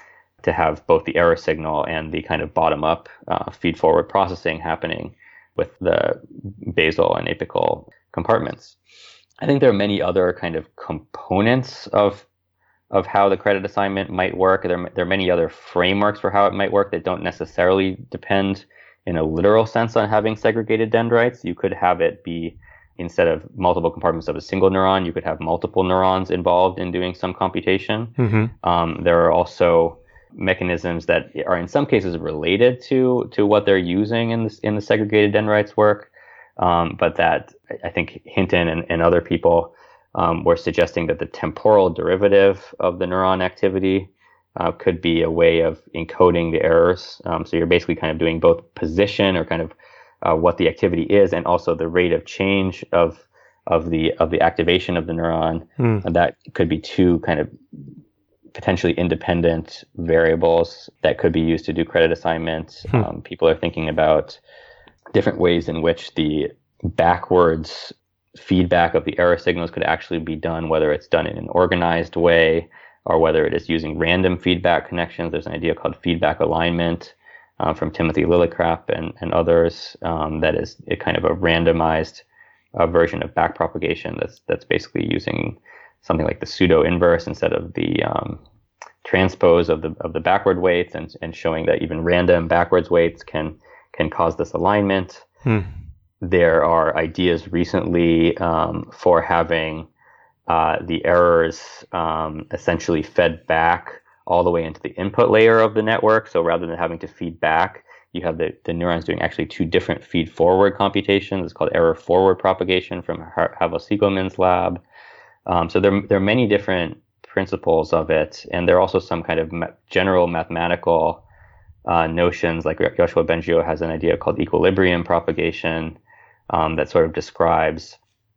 to have both the error signal and the kind of bottom-up uh, feed-forward processing happening with the basal and apical compartments. I think there are many other kind of components of of how the credit assignment might work. There, there are many other frameworks for how it might work that don't necessarily depend in a literal sense on having segregated dendrites. You could have it be, instead of multiple compartments of a single neuron, you could have multiple neurons involved in doing some computation. Mm-hmm. Um, there are also mechanisms that are in some cases related to to what they're using in this in the segregated dendrites work, um, but that I think Hinton and, and other people um, were suggesting that the temporal derivative of the neuron activity uh, could be a way of encoding the errors. Um, so you're basically kind of doing both position, or kind of uh, what the activity is, and also the rate of change of of the of the activation of the neuron. Mm. And that could be two kind of potentially independent variables that could be used to do credit assignment. Hmm. Um, people are thinking about different ways in which the backwards feedback of the error signals could actually be done, whether it's done in an organized way or whether it is using random feedback connections. There's an idea called feedback alignment uh, from Timothy Lillicrap and, and others um, that is a kind of a randomized uh, version of backpropagation that's that's basically using something like the pseudo inverse instead of the um, transpose of the of the backward weights, and, and showing that even random backwards weights can can cause this alignment. Hmm. There are ideas recently um, for having uh, the errors um, essentially fed back all the way into the input layer of the network. So rather than having to feed back, you have the, the neurons doing actually two different feed forward computations. It's called error forward propagation from Havo Siegelman's lab. Um, so there, there are many different principles of it, and there are also some kind of ma- general mathematical uh, notions, like Yoshua Bengio has an idea called equilibrium propagation um, that sort of describes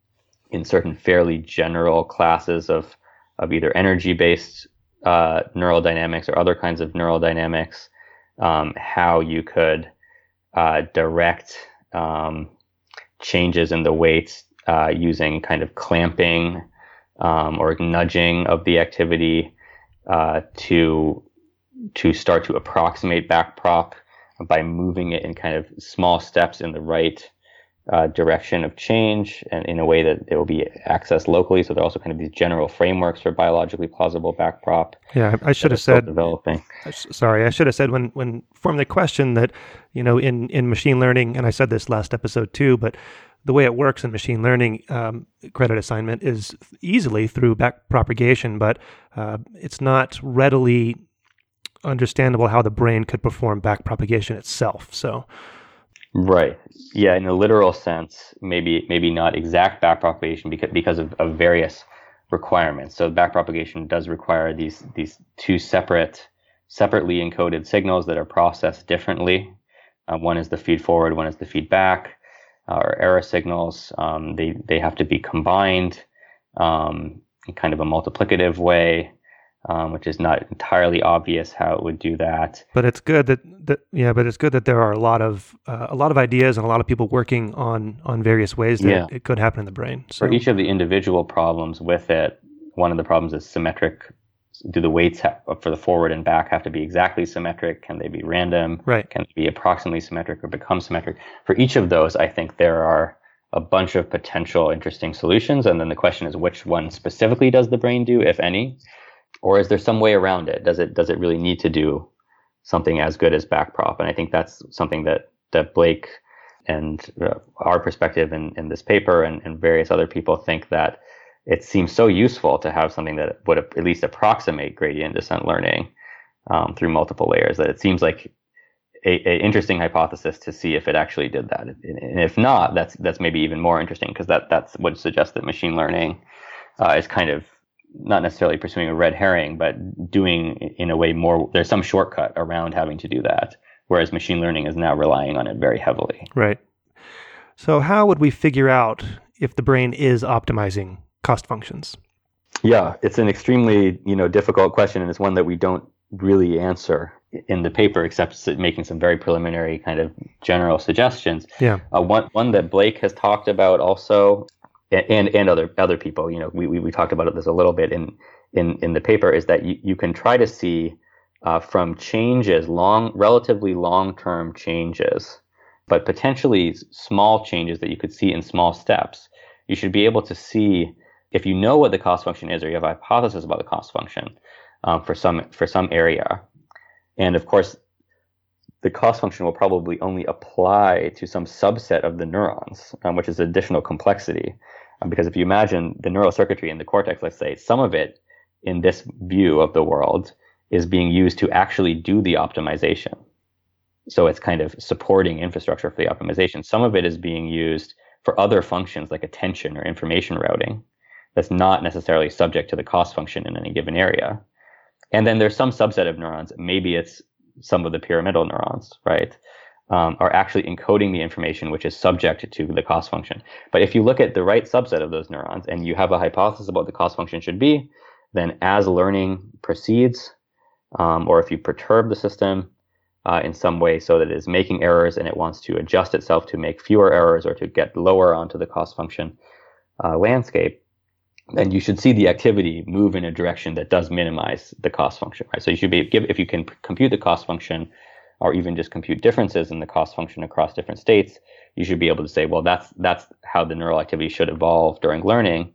in certain fairly general classes of, of either energy-based uh, neural dynamics or other kinds of neural dynamics, um, how you could uh, direct um, changes in the weights uh, using kind of clamping Um, or nudging of the activity uh, to to start to approximate backprop by moving it in kind of small steps in the right uh, direction of change, and in a way that it will be accessed locally. So there are also kind of these general frameworks for biologically plausible backprop. Yeah, I should have said. Developing. Sorry, I should have said when when forming the question that, you know, in in machine learning, and I said this last episode too, but the way it works in machine learning, um, credit assignment is easily through backpropagation, but uh, it's not readily understandable how the brain could perform backpropagation itself. So, right, yeah, in a literal sense, maybe maybe not exact backpropagation because because of, of various requirements. So backpropagation does require these these two separate, separately encoded signals that are processed differently. Uh, one is the feed forward, one is the feedback. Or error signals, um, they they have to be combined um, in kind of a multiplicative way, um, which is not entirely obvious how it would do that. But it's good that, that yeah, but it's good that there are a lot of uh, a lot of ideas and a lot of people working on on various ways that yeah. it, it could happen in the brain. So. For each of the individual problems with it, one of the problems is symmetric. Do the weights have, for the forward and back have to be exactly symmetric? Can they be random? Right. Can they be approximately symmetric or become symmetric? For each of those, I think there are a bunch of potential interesting solutions. And then the question is, which one specifically does the brain do, if any? Or is there some way around it? Does it does it really need to do something as good as backprop? And I think that's something that, that Blake and uh, our perspective in, in this paper and, and various other people think that it seems so useful to have something that would at least approximate gradient descent learning um, through multiple layers, that it seems like a, a interesting hypothesis to see if it actually did that. And if not, that's that's maybe even more interesting, because that that's would suggest that machine learning uh, is kind of not necessarily pursuing a red herring, but doing in a way more, there's some shortcut around having to do that, whereas machine learning is now relying on it very heavily. Right. So how would we figure out if the brain is optimizing cost functions? Yeah, it's an extremely, you know, difficult question, and it's one that we don't really answer in the paper, except making some very preliminary kind of general suggestions. Yeah. Uh, one one that Blake has talked about also, and and other other people, you know, we we, we talked about this a little bit in in in the paper, is that you, you can try to see uh, from changes, long, relatively long-term changes, but potentially small changes that you could see in small steps. You should be able to see, if you know what the cost function is, or you have a hypothesis about the cost function um, for some for some area, and of course, the cost function will probably only apply to some subset of the neurons, um, which is additional complexity. Um, because if you imagine the neural circuitry in the cortex, let's say some of it in this view of the world is being used to actually do the optimization. So it's kind of supporting infrastructure for the optimization. Some of it is being used for other functions like attention or information routing that's not necessarily subject to the cost function in any given area. And then there's some subset of neurons, maybe it's some of the pyramidal neurons, right, um, are actually encoding the information which is subject to the cost function. But if you look at the right subset of those neurons and you have a hypothesis about what the cost function should be, then as learning proceeds, um, or if you perturb the system uh, in some way so that it is making errors and it wants to adjust itself to make fewer errors or to get lower onto the cost function uh, landscape, then you should see the activity move in a direction that does minimize the cost function, right? So you should be give if you can compute the cost function, or even just compute differences in the cost function across different states, you should be able to say, well, that's that's how the neural activity should evolve during learning.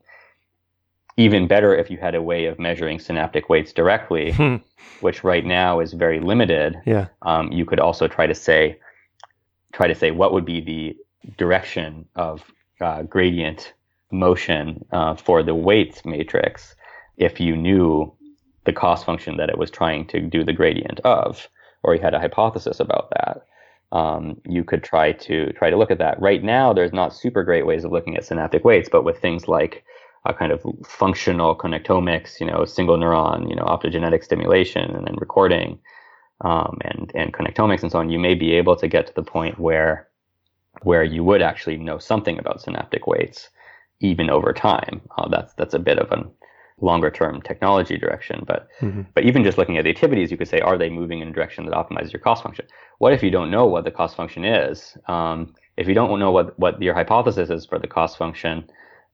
Even better if you had a way of measuring synaptic weights directly, hmm. which right now is very limited. Yeah. Um, you could also try to say, try to say what would be the direction of uh, gradient motion uh, for the weights matrix if you knew the cost function that it was trying to do the gradient of, or you had a hypothesis about that. Um, you could try to try to look at that. Right now, there's not super great ways of looking at synaptic weights, but with things like a kind of functional connectomics, you know, single neuron, you know, optogenetic stimulation and then recording, um, and and connectomics and so on, you may be able to get to the point where where you would actually know something about synaptic weights, even over time. Uh, that's that's a bit of a longer term technology direction, but mm-hmm. but even just looking at the activities, you could say, are they moving in a direction that optimizes your cost function? What if you don't know what the cost function is? Um, if you don't know what what your hypothesis is for the cost function,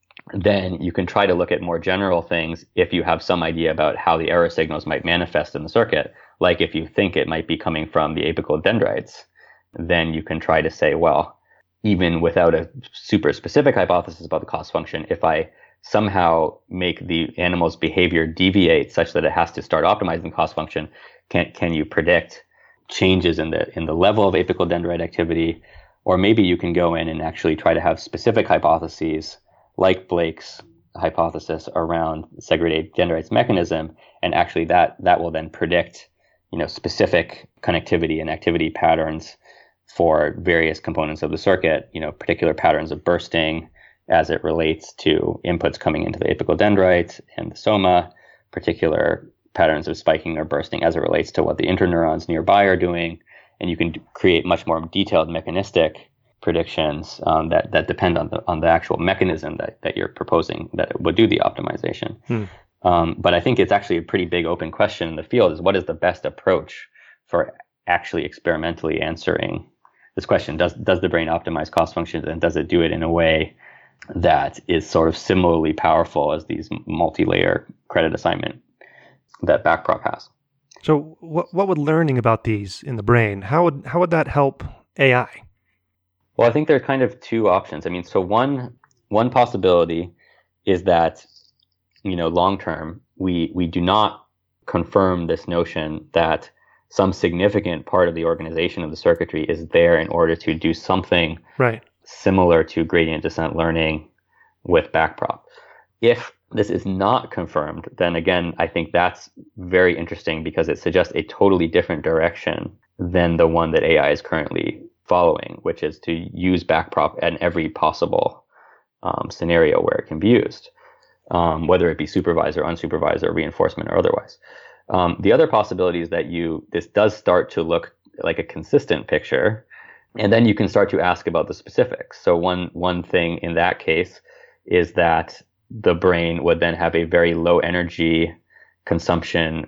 then you can try to look at more general things if you have some idea about how the error signals might manifest in the circuit. Like if you think it might be coming from the apical dendrites, then you can try to say, well, even without a super specific hypothesis about the cost function, if I somehow make the animal's behavior deviate such that it has to start optimizing the cost function, can can you predict changes in the in the level of apical dendrite activity? Or maybe you can go in and actually try to have specific hypotheses like Blake's hypothesis around segregated dendrites mechanism, and actually that that will then predict, you know, specific connectivity and activity patterns for various components of the circuit, you know, particular patterns of bursting as it relates to inputs coming into the apical dendrites and the soma, particular patterns of spiking or bursting as it relates to what the interneurons nearby are doing, and you can create much more detailed mechanistic predictions um, that that depend on the on the actual mechanism that, that you're proposing that would do the optimization. Hmm. Um, but I think it's actually a pretty big open question in the field: is what is the best approach for actually experimentally answering this question? Does does the brain optimize cost functions, and does it do it in a way that is sort of similarly powerful as these multi-layer credit assignment that Backprop has? So, what what would learning about these in the brain, how would how would that help A I? Well, I think there are kind of two options. I mean, so one one possibility is that, you know, long term, we we do not confirm this notion that some significant part of the organization of the circuitry is there in order to do something right. similar to gradient descent learning with Backprop. If this is not confirmed, then again, I think that's very interesting because it suggests a totally different direction than the one that A I is currently following, which is to use Backprop in every possible um, scenario where it can be used, um, whether it be supervised or unsupervised or reinforcement or otherwise. Um, the other possibility is that you this does start to look like a consistent picture, and then you can start to ask about the specifics. So one one thing in that case is that the brain would then have a very low energy consumption,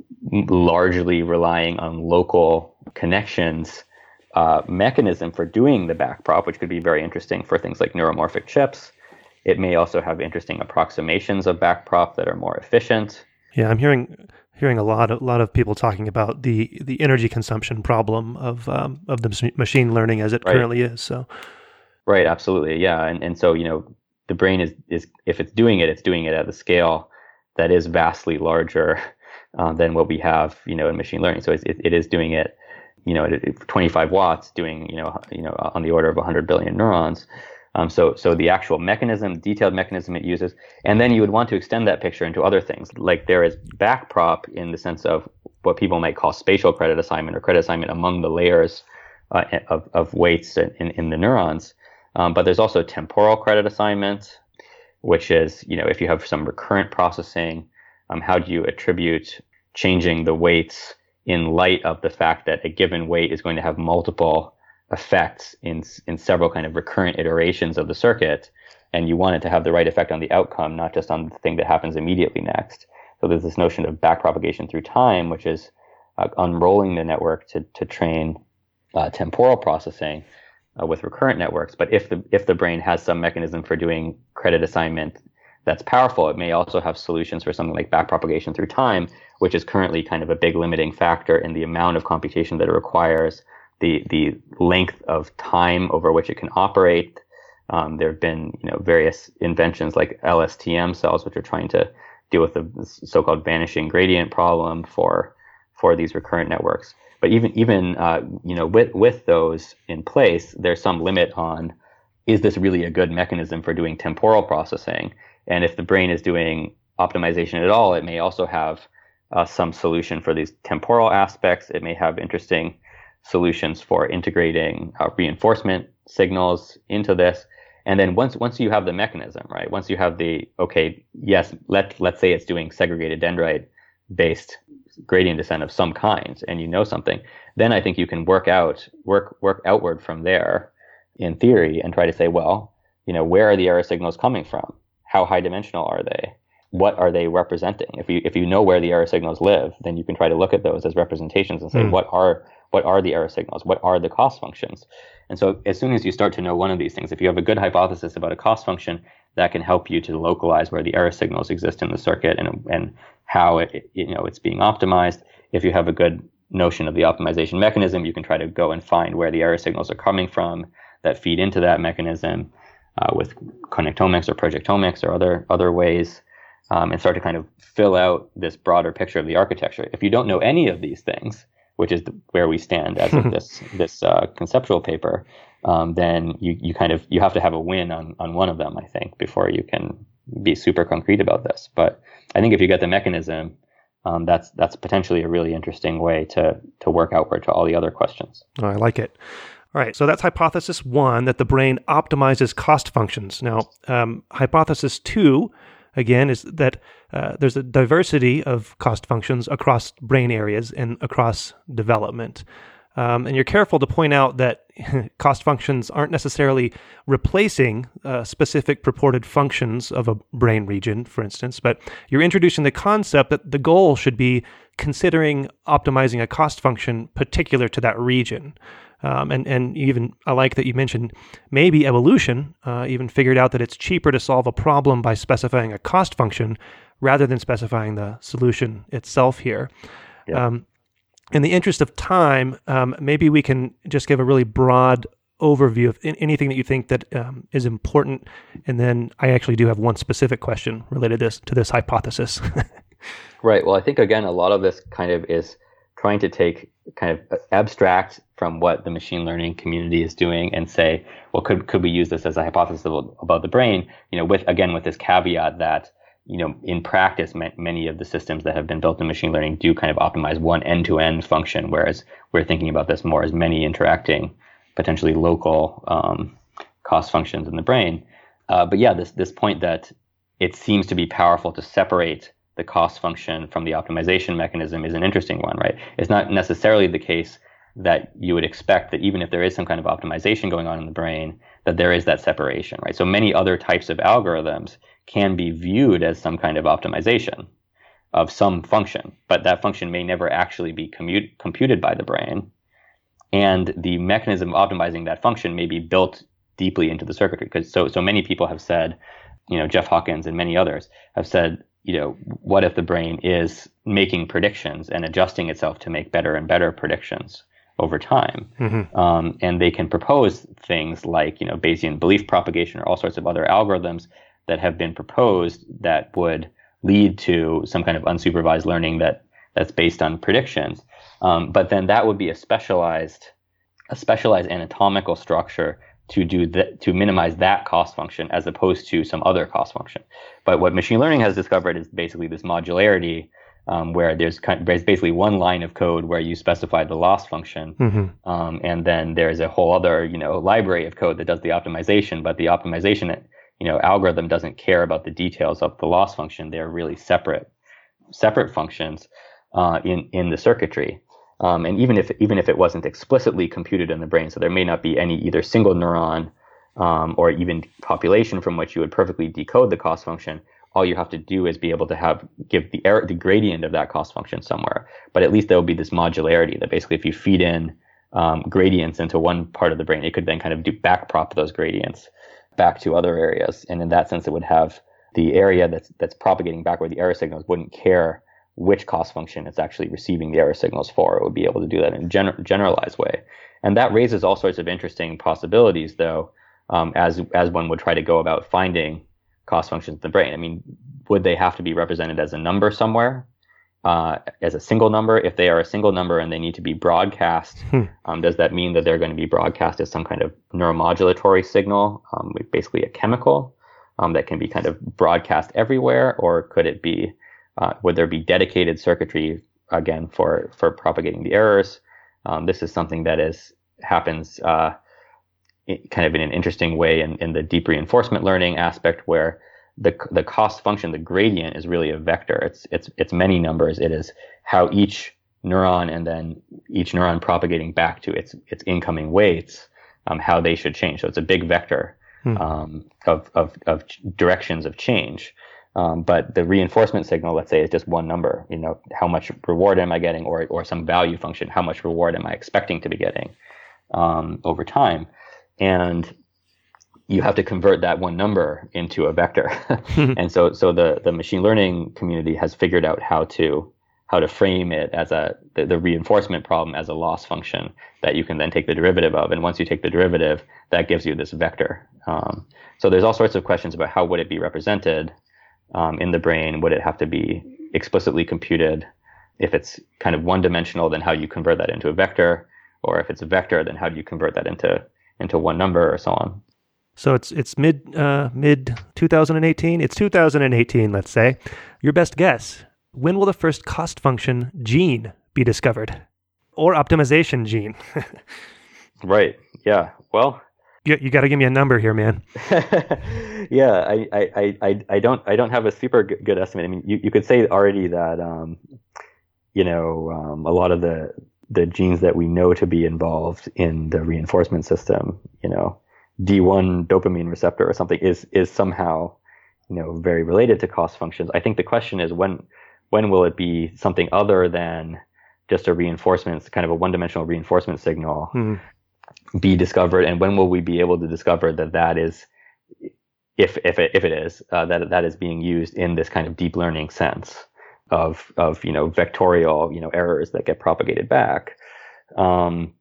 largely relying on local connections uh, mechanism for doing the Backprop, which could be very interesting for things like neuromorphic chips. It may also have interesting approximations of Backprop that are more efficient. Yeah, I'm hearing hearing a lot of, a lot of people talking about the, the energy consumption problem of um, of the machine learning as it right. currently is. So, right, absolutely, yeah, and and so you know the brain is is if it's doing it, it's doing it at a scale that is vastly larger uh, than what we have, you know, in machine learning. So it it, it is doing it, you know, at twenty-five watts, doing you know you know on the order of one hundred billion neurons. Um, so, so the actual mechanism, detailed mechanism it uses, and then you would want to extend that picture into other things. Like there is Backprop in the sense of what people might call spatial credit assignment or credit assignment among the layers uh, of, of weights in, in the neurons. Um, but there's also temporal credit assignment, which is, you know, if you have some recurrent processing, um, how do you attribute changing the weights in light of the fact that a given weight is going to have multiple effects in in several kind of recurrent iterations of the circuit, and you want it to have the right effect on the outcome, not just on the thing that happens immediately next. So there's this notion of backpropagation through time, which is uh, unrolling the network to to train uh, temporal processing uh, with recurrent networks. But if the if the brain has some mechanism for doing credit assignment that's powerful. It may also have solutions for something like backpropagation through time, which is currently kind of a big limiting factor in the amount of computation that it requires, the the length of time over which it can operate. Um, there have been, you know, various inventions like L S T M cells, which are trying to deal with the so-called vanishing gradient problem for for these recurrent networks. But even even uh, you know, with with those in place, there's some limit on, is this really a good mechanism for doing temporal processing? And if the brain is doing optimization at all, it may also have uh, some solution for these temporal aspects. It may have interesting solutions for integrating uh, reinforcement signals into this. And then once once you have the mechanism, right? Once you have the, okay, yes, let let's say it's doing segregated dendrite based gradient descent of some kind, and you know something, then I think you can work out work work outward from there in theory and try to say, well, you know, where are the error signals coming from? How high dimensional are they? What are they representing? If you if you know where the error signals live, then you can try to look at those as representations and say, mm. what are what are the error signals? What are the cost functions? And so as soon as you start to know one of these things, if you have a good hypothesis about a cost function, that can help you to localize where the error signals exist in the circuit and and how it, you know, it's being optimized. If you have a good notion of the optimization mechanism, you can try to go and find where the error signals are coming from that feed into that mechanism uh, with connectomics or projectomics or other other ways, um, and start to kind of fill out this broader picture of the architecture. If you don't know any of these things, which is the, where we stand as of this this uh, conceptual paper, um, then you you kind of you have to have a win on on one of them, I think, before you can be super concrete about this. But I think if you get the mechanism, um, that's that's potentially a really interesting way to to work outward to all the other questions. Oh, I like it. All right, so that's hypothesis one, that the brain optimizes cost functions. Now, um, hypothesis two, again, is that uh, there's a diversity of cost functions across brain areas and across development. Um, and you're careful to point out that cost functions aren't necessarily replacing uh, specific purported functions of a brain region, for instance, but you're introducing the concept that the goal should be considering optimizing a cost function particular to that region. Um, and, and even, I like that you mentioned maybe evolution uh, even figured out that it's cheaper to solve a problem by specifying a cost function rather than specifying the solution itself here. Yeah. Um, in the interest of time, um, maybe we can just give a really broad overview of anything that you think that um, is important. And then I actually do have one specific question related to this, to this hypothesis. Right. Well, I think, again, a lot of this kind of is trying to take kind of abstract from what the machine learning community is doing and say, well, could could we use this as a hypothesis about the brain? You know, with again with this caveat that, you know, in practice, many of the systems that have been built in machine learning do kind of optimize one end-to-end function, whereas we're thinking about this more as many interacting, potentially local um, cost functions in the brain. Uh, but yeah, this this point that it seems to be powerful to separate the cost function from the optimization mechanism is an interesting one, right? It's not necessarily the case that you would expect that even if there is some kind of optimization going on in the brain, that there is that separation, right? So many other types of algorithms can be viewed as some kind of optimization of some function, but that function may never actually be commute, computed by the brain. And the mechanism of optimizing that function may be built deeply into the circuitry. Because so so many people have said, you know, Jeff Hawkins and many others have said, you know, what if the brain is making predictions and adjusting itself to make better and better predictions over time? Mm-hmm. Um, and they can propose things like, you know, Bayesian belief propagation or all sorts of other algorithms that have been proposed that would lead to some kind of unsupervised learning that that's based on predictions. Um, but then that would be a specialized, a specialized anatomical structure to do that, to minimize that cost function as opposed to some other cost function. But what machine learning has discovered is basically this modularity, um, where there's, kind of, there's basically one line of code where you specify the loss function, mm-hmm. um, and then there's a whole other, you know, library of code that does the optimization. But the optimization, you know, algorithm doesn't care about the details of the loss function. They're really separate, separate functions uh, in in the circuitry. Um, and even if even if it wasn't explicitly computed in the brain, so there may not be any either single neuron um, or even population from which you would perfectly decode the cost function, all you have to do is be able to have give the error, the gradient of that cost function somewhere. But at least there will be this modularity that basically if you feed in um, gradients into one part of the brain, it could then kind of do backprop those gradients back to other areas. And in that sense, it would have the area that's that's propagating backward the error signals wouldn't care which cost function it's actually receiving the error signals for. It would be able to do that in a gen- generalized way. And that raises all sorts of interesting possibilities, though, um, as as one would try to go about finding cost functions in the brain. I mean, would they have to be represented as a number somewhere, uh, as a single number? If they are a single number and they need to be broadcast, hmm. um, does that mean that they're going to be broadcast as some kind of neuromodulatory signal, um, basically a chemical um, that can be kind of broadcast everywhere? Or could it be, uh, would there be dedicated circuitry, again, for, for propagating the errors? Um, this is something that is happens uh, kind of in an interesting way in, in the deep reinforcement learning aspect, where the the cost function, the gradient, is really a vector. It's it's it's many numbers. It is how each neuron and then each neuron propagating back to its its incoming weights, um, how they should change. So it's a big vector hmm. um, of of of directions of change. Um, but the reinforcement signal, let's say, is just one number. You know, how much reward am I getting, or or some value function? How much reward am I expecting to be getting um, over time? And you have to convert that one number into a vector. And so so the the machine learning community has figured out how to how to frame it as a the, the reinforcement problem as a loss function that you can then take the derivative of. And once you take the derivative, that gives you this vector. Um, so there's all sorts of questions about how would it be represented. Um, in the brain, would it have to be explicitly computed? If it's kind of one-dimensional, then how do you convert that into a vector? Or if it's a vector, then how do you convert that into into one number, or so on? So it's it's mid uh, mid twenty eighteen. It's two thousand eighteen, let's say. Your best guess: when will the first cost function gene be discovered, or optimization gene? Right. Yeah. Well. You, you got to give me a number here, man. Yeah, I, I, I, I don't I don't have a super good estimate. I mean, you, you could say already that um, you know um, a lot of the the genes that we know to be involved in the reinforcement system, you know, D one dopamine receptor or something, is is somehow you know very related to cost functions. I think the question is when when will it be something other than just a reinforcement, kind of a one-dimensional reinforcement signal. Hmm. be discovered, and when will we be able to discover that that is, if if it, if it is, uh, that that is being used in this kind of deep learning sense of of you know vectorial you know errors that get propagated back. Um,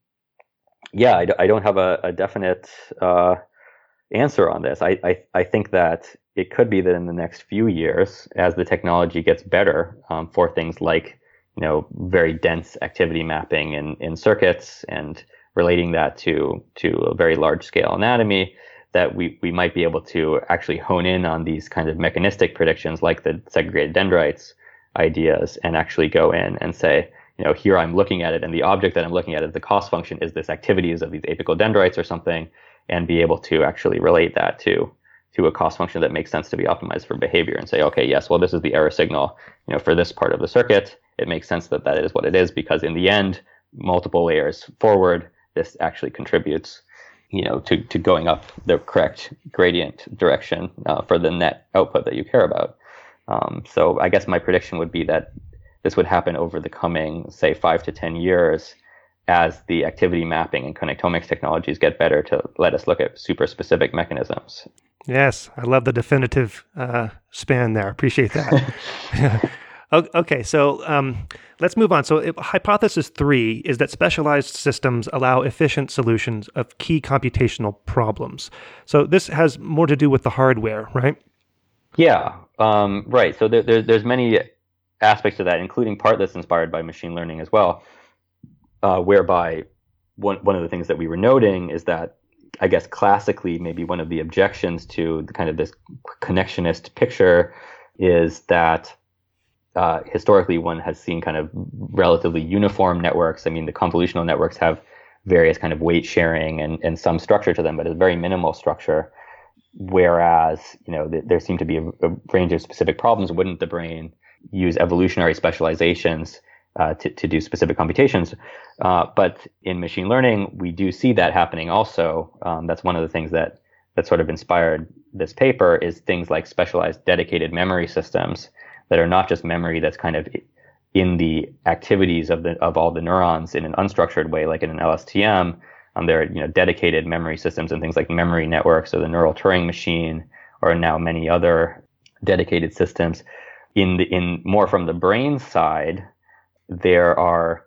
yeah, I, I don't have a, a definite uh, answer on this. I, I I think that it could be that in the next few years, as the technology gets better um, for things like you know very dense activity mapping in in circuits and relating that to to a very large scale anatomy, that we, we might be able to actually hone in on these kind of mechanistic predictions like the segregated dendrites ideas and actually go in and say, you know, here I'm looking at it and the object that I'm looking at as the cost function is this activities of these apical dendrites or something, and be able to actually relate that to to a cost function that makes sense to be optimized for behavior and say, okay, yes, well, this is the error signal, you know, for this part of the circuit. It makes sense that that is what it is because in the end, multiple layers forward, this actually contributes, you know, to, to going up the correct gradient direction uh, for the net output that you care about. Um, so I guess my prediction would be that this would happen over the coming, say, five to ten years as the activity mapping and connectomics technologies get better to let us look at super specific mechanisms. Yes, I love the definitive uh, span there. Appreciate that. Okay, so um, let's move on. So if, hypothesis three is that specialized systems allow efficient solutions of key computational problems. So this has more to do with the hardware, right? Yeah, um, right. So there, there, there's many aspects to that, including part that's inspired by machine learning as well, uh, whereby one, one of the things that we were noting is that, I guess classically, maybe one of the objections to the kind of this connectionist picture is that Uh, historically, one has seen kind of relatively uniform networks. I mean, the convolutional networks have various kind of weight sharing and, and some structure to them, but it's very minimal structure. Whereas, you know, th- there seem to be a, a range of specific problems. Wouldn't the brain use evolutionary specializations uh, to, to do specific computations? Uh, but in machine learning, we do see that happening also. Um, that's one of the things that, that sort of inspired this paper is things like specialized dedicated memory systems that are not just memory that's kind of in the activities of the of all the neurons in an unstructured way, like in an L S T M. Um, there are you know dedicated memory systems and things like memory networks or the neural Turing machine, or now many other dedicated systems. In the in more from the brain side, there are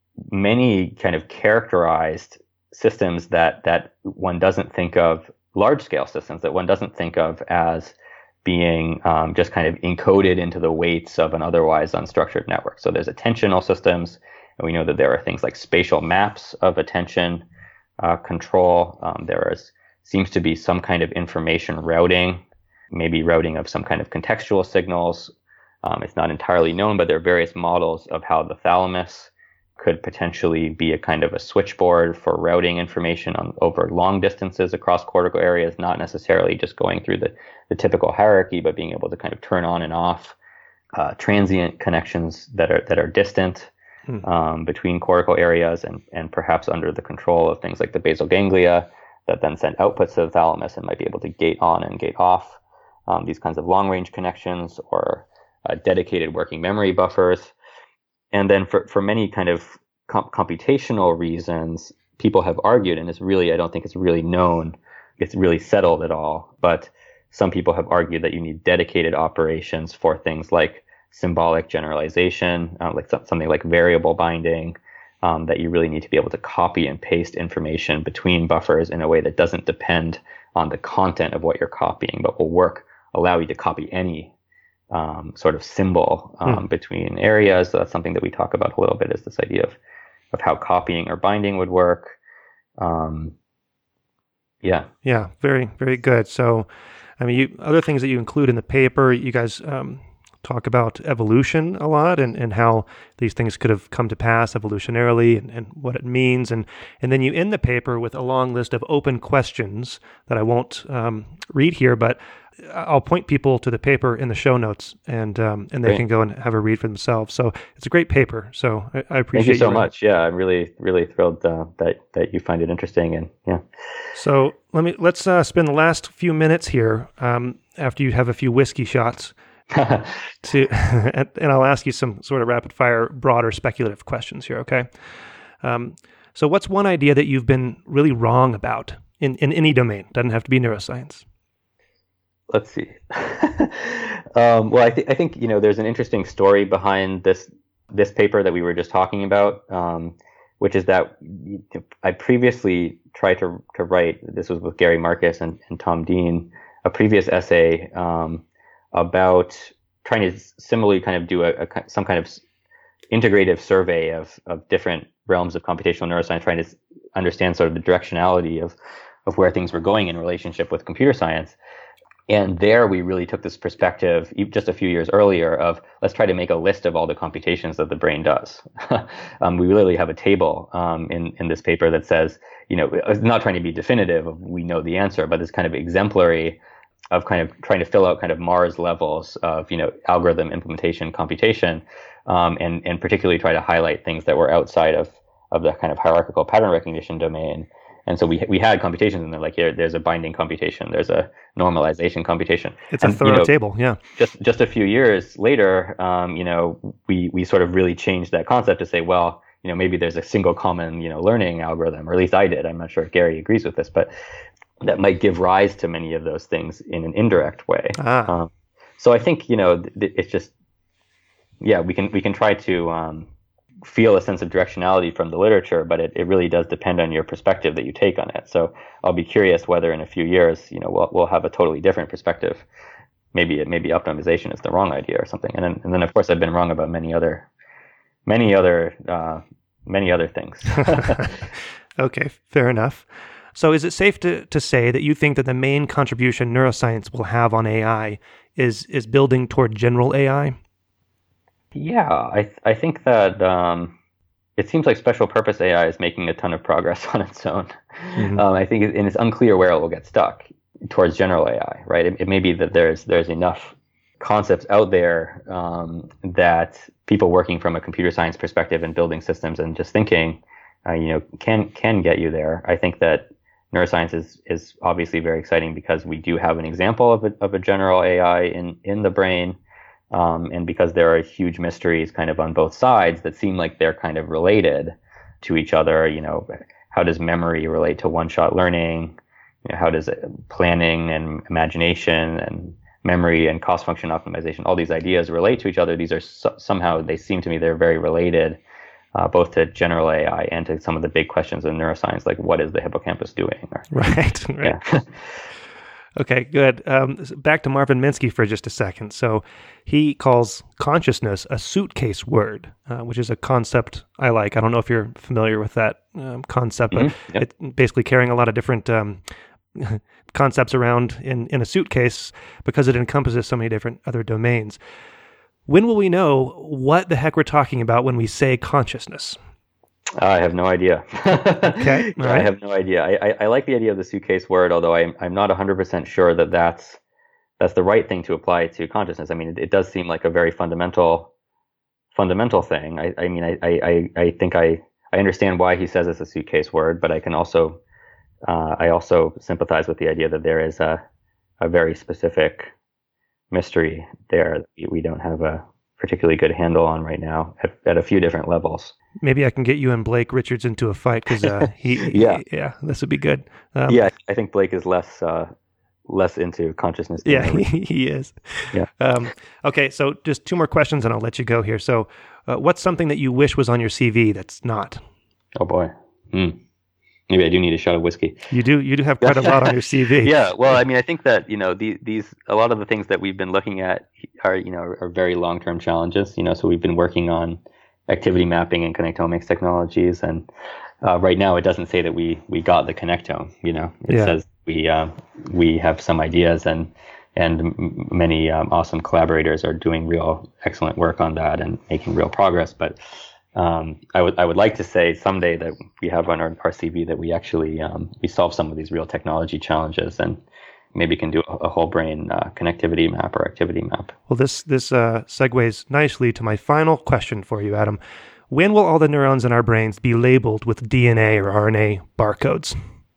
many kind of characterized systems that that one doesn't think of, large scale systems that one doesn't think of as being um, just kind of encoded into the weights of an otherwise unstructured network. So there's attentional systems, and we know that there are things like spatial maps of attention uh, control. Um, there is seems to be some kind of information routing, maybe routing of some kind of contextual signals. Um, it's not entirely known, but there are various models of how the thalamus could potentially be a kind of a switchboard for routing information on over long distances across cortical areas, not necessarily just going through the, the typical hierarchy, but being able to kind of turn on and off uh, transient connections that are that are distant hmm. um, between cortical areas and, and perhaps under the control of things like the basal ganglia that then send outputs to the thalamus and might be able to gate on and gate off um, these kinds of long-range connections or uh, dedicated working memory buffers. And then for, for many kind of comp- computational reasons, people have argued, and it's really, I don't think it's really known, it's really settled at all, but some people have argued that you need dedicated operations for things like symbolic generalization, uh, like so- something like variable binding, um, that you really need to be able to copy and paste information between buffers in a way that doesn't depend on the content of what you're copying, but will work, allow you to copy any Um, sort of symbol um, hmm. between areas. So that's something that we talk about a little bit, is this idea of of how copying or binding would work. Um, yeah. Yeah, very, very good. So, I mean, you, other things that you include in the paper, you guys um, talk about evolution a lot and, and how these things could have come to pass evolutionarily and, and what it means. And, and then you end the paper with a long list of open questions that I won't um, read here, but I'll point people to the paper in the show notes, and um, and they great. can go and have a read for themselves. So it's a great paper. So I, I appreciate. Thank you so you much. Yeah, I'm really really thrilled uh, that that you find it interesting, and yeah. So let me let's uh, spend the last few minutes here um, after you have a few whiskey shots, to and, and I'll ask you some sort of rapid fire, broader speculative questions here. Okay. Um, so what's one idea that you've been really wrong about in, in any domain? Doesn't have to be neuroscience. Let's see. um, well, I think I think you know there's an interesting story behind this this paper that we were just talking about, um, which is that I previously tried to to write. This was with Gary Marcus and, and Tom Dean, a previous essay um, about trying to similarly kind of do a, a some kind of integrative survey of of different realms of computational neuroscience, trying to understand sort of the directionality of of where things were going in relationship with computer science. And there we really took this perspective just a few years earlier of let's try to make a list of all the computations that the brain does. um, we literally have a table um, in, in this paper that says, you know, it's not trying to be definitive of we know the answer, but it's kind of exemplary of kind of trying to fill out kind of Mars levels of, you know, algorithm implementation computation, um, and, and particularly try to highlight things that were outside of, of the kind of hierarchical pattern recognition domain. And so we we had computations, and they're like, here, there's a binding computation, there's a normalization computation. It's and, a thorough you know, table, yeah. Just just a few years later, um, you know, we we sort of really changed that concept to say, well, you know, maybe there's a single common, you know, learning algorithm, or at least I did. I'm not sure if Gary agrees with this, but that might give rise to many of those things in an indirect way. Ah. Um, so I think, you know, th- it's just, yeah, we can we can try to um, feel a sense of directionality from the literature, but it, it really does depend on your perspective that you take on it. So I'll be curious whether in a few years, you know, we'll, we'll have a totally different perspective. Maybe maybe optimization is the wrong idea or something. And then, and then of course, I've been wrong about many other, many other, uh, many other things. Okay, fair enough. So is it safe to, to say that you think that the main contribution neuroscience will have on A I is is building toward general A I? Yeah, I I think that um, it seems like special purpose A I is making a ton of progress on its own. Mm-hmm. Um, I think, it, and it's unclear where it will get stuck towards general A I, right? It, it may be that there's there's enough concepts out there um, that people working from a computer science perspective and building systems and just thinking, uh, you know, can can get you there. I think that neuroscience is is obviously very exciting because we do have an example of a, of a general A I in in the brain. Um, and because there are huge mysteries kind of on both sides that seem like they're kind of related to each other, you know, how does memory relate to one-shot learning? You know, how does it, planning and imagination and memory and cost function optimization, all these ideas relate to each other. These are so, somehow, they seem to me they're very related, uh, both to general A I and to some of the big questions in neuroscience, like what is the hippocampus doing? Or, right, right. Yeah. Okay, good. Um, back to Marvin Minsky for just a second. So he calls consciousness a suitcase word, uh, which is a concept I like. I don't know if you're familiar with that um, concept, but mm-hmm. Yep. It's basically carrying a lot of different um, concepts around in, in a suitcase because it encompasses so many different other domains. When will we know what the heck we're talking about when we say consciousness? I have no idea. Okay, all right. I have no idea. I, I, I like the idea of the suitcase word, although I'm I'm not one hundred percent sure that that's that's the right thing to apply to consciousness. I mean, it, it does seem like a very fundamental fundamental thing. I, I mean, I, I, I think I, I understand why he says it's a suitcase word, but I can also uh, I also sympathize with the idea that there is a a very specific mystery there that we don't have a particularly good handle on right now at, at a few different levels. Maybe I can get you and Blake Richards into a fight because uh, he, yeah, he, yeah, this would be good. Um, yeah, I think Blake is less uh, less into consciousness. Yeah, he, he is. Yeah. Um, okay, so just two more questions and I'll let you go here. So, uh, what's something that you wish was on your C V that's not? Oh boy. Hmm. Maybe I do need a shot of whiskey. You do. You do have quite a lot on your C V. Yeah. Well, I mean, I think that you know these these a lot of the things that we've been looking at are you know are very long term challenges. You know, so we've been working on activity mapping and connectomics technologies, and uh, right now it doesn't say that we we got the connectome. You know, it yeah. says we uh, we have some ideas, and and m- many um, awesome collaborators are doing real excellent work on that and making real progress, but. Um, I would I would like to say someday that we have on our, our C V that we actually um, we solve some of these real technology challenges and maybe can do a, a whole brain uh, connectivity map or activity map. Well, this this uh, segues nicely to my final question for you, Adam. When will all the neurons in our brains be labeled with D N A or R N A barcodes?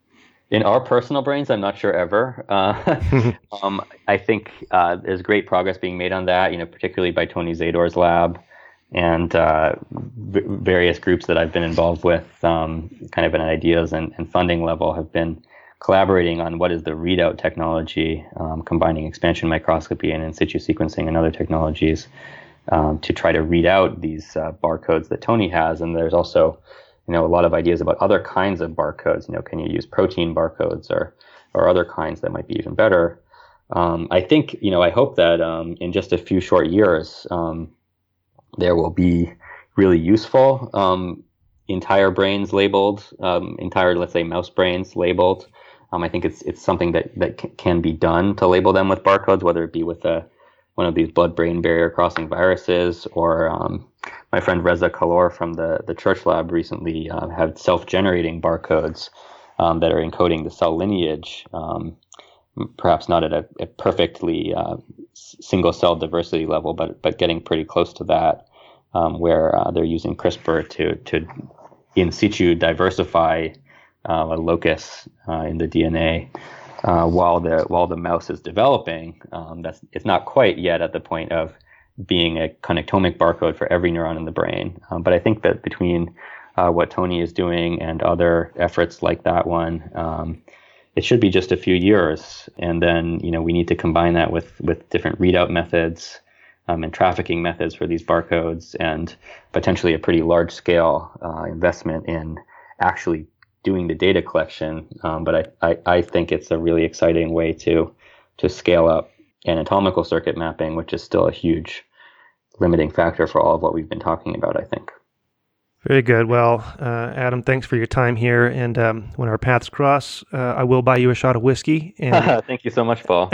In our personal brains, I'm not sure ever. Uh, um, I think uh, there's great progress being made on that. You know, particularly by Tony Zador's lab. And uh, v- various groups that I've been involved with, um, kind of at an ideas and, and funding level, have been collaborating on what is the readout technology, um, combining expansion microscopy and in situ sequencing and other technologies um, to try to read out these uh, barcodes that Tony has. And there's also, you know, a lot of ideas about other kinds of barcodes. You know, can you use protein barcodes or or other kinds that might be even better? Um, I think, you know, I hope that um, in just a few short years. Um, There will be really useful um, entire brains labeled, um, entire, let's say, mouse brains labeled. Um, I think it's it's something that, that c- can be done to label them with barcodes, whether it be with a, one of these blood-brain barrier crossing viruses, or um, my friend Reza Kalor from the, the Church Lab recently uh, had self-generating barcodes um, that are encoding the cell lineage, um, perhaps not at a, a perfectly uh, single cell diversity level, but but getting pretty close to that, um, where uh, they're using CRISPR to to in situ diversify uh, a locus uh, in the D N A uh, while the while the mouse is developing. Um, that's it's not quite yet at the point of being a connectomic barcode for every neuron in the brain. Um, but I think that between uh, what Tony is doing and other efforts like that one. Um, It should be just a few years, and then you know we need to combine that with with different readout methods um, and trafficking methods for these barcodes, and potentially a pretty large scale uh, investment in actually doing the data collection. Um, but I, I I think it's a really exciting way to to scale up anatomical circuit mapping, which is still a huge limiting factor for all of what we've been talking about, I think. Very good. Well, uh, Adam, thanks for your time here. And um, when our paths cross, uh, I will buy you a shot of whiskey. And Thank you so much, Paul.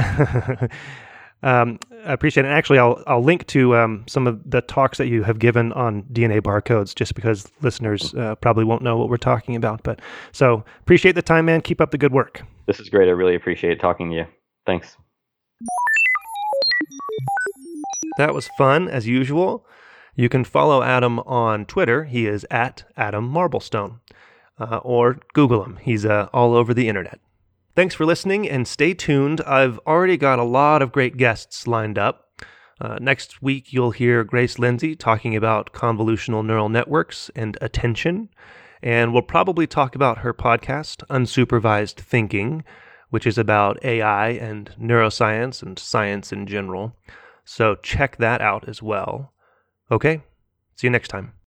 um, I appreciate it. And actually, I'll I'll link to um, some of the talks that you have given on D N A barcodes, just because listeners uh, probably won't know what we're talking about. But so appreciate the time, man. Keep up the good work. This is great. I really appreciate talking to you. Thanks. That was fun, as usual. You can follow Adam on Twitter. He is at Adam Marblestone. Uh, or Google him. He's uh, all over the internet. Thanks for listening, and stay tuned. I've already got a lot of great guests lined up. Uh, next week, you'll hear Grace Lindsay talking about convolutional neural networks and attention. And we'll probably talk about her podcast, Unsupervised Thinking, which is about A I and neuroscience and science in general. So check that out as well. Okay, see you next time.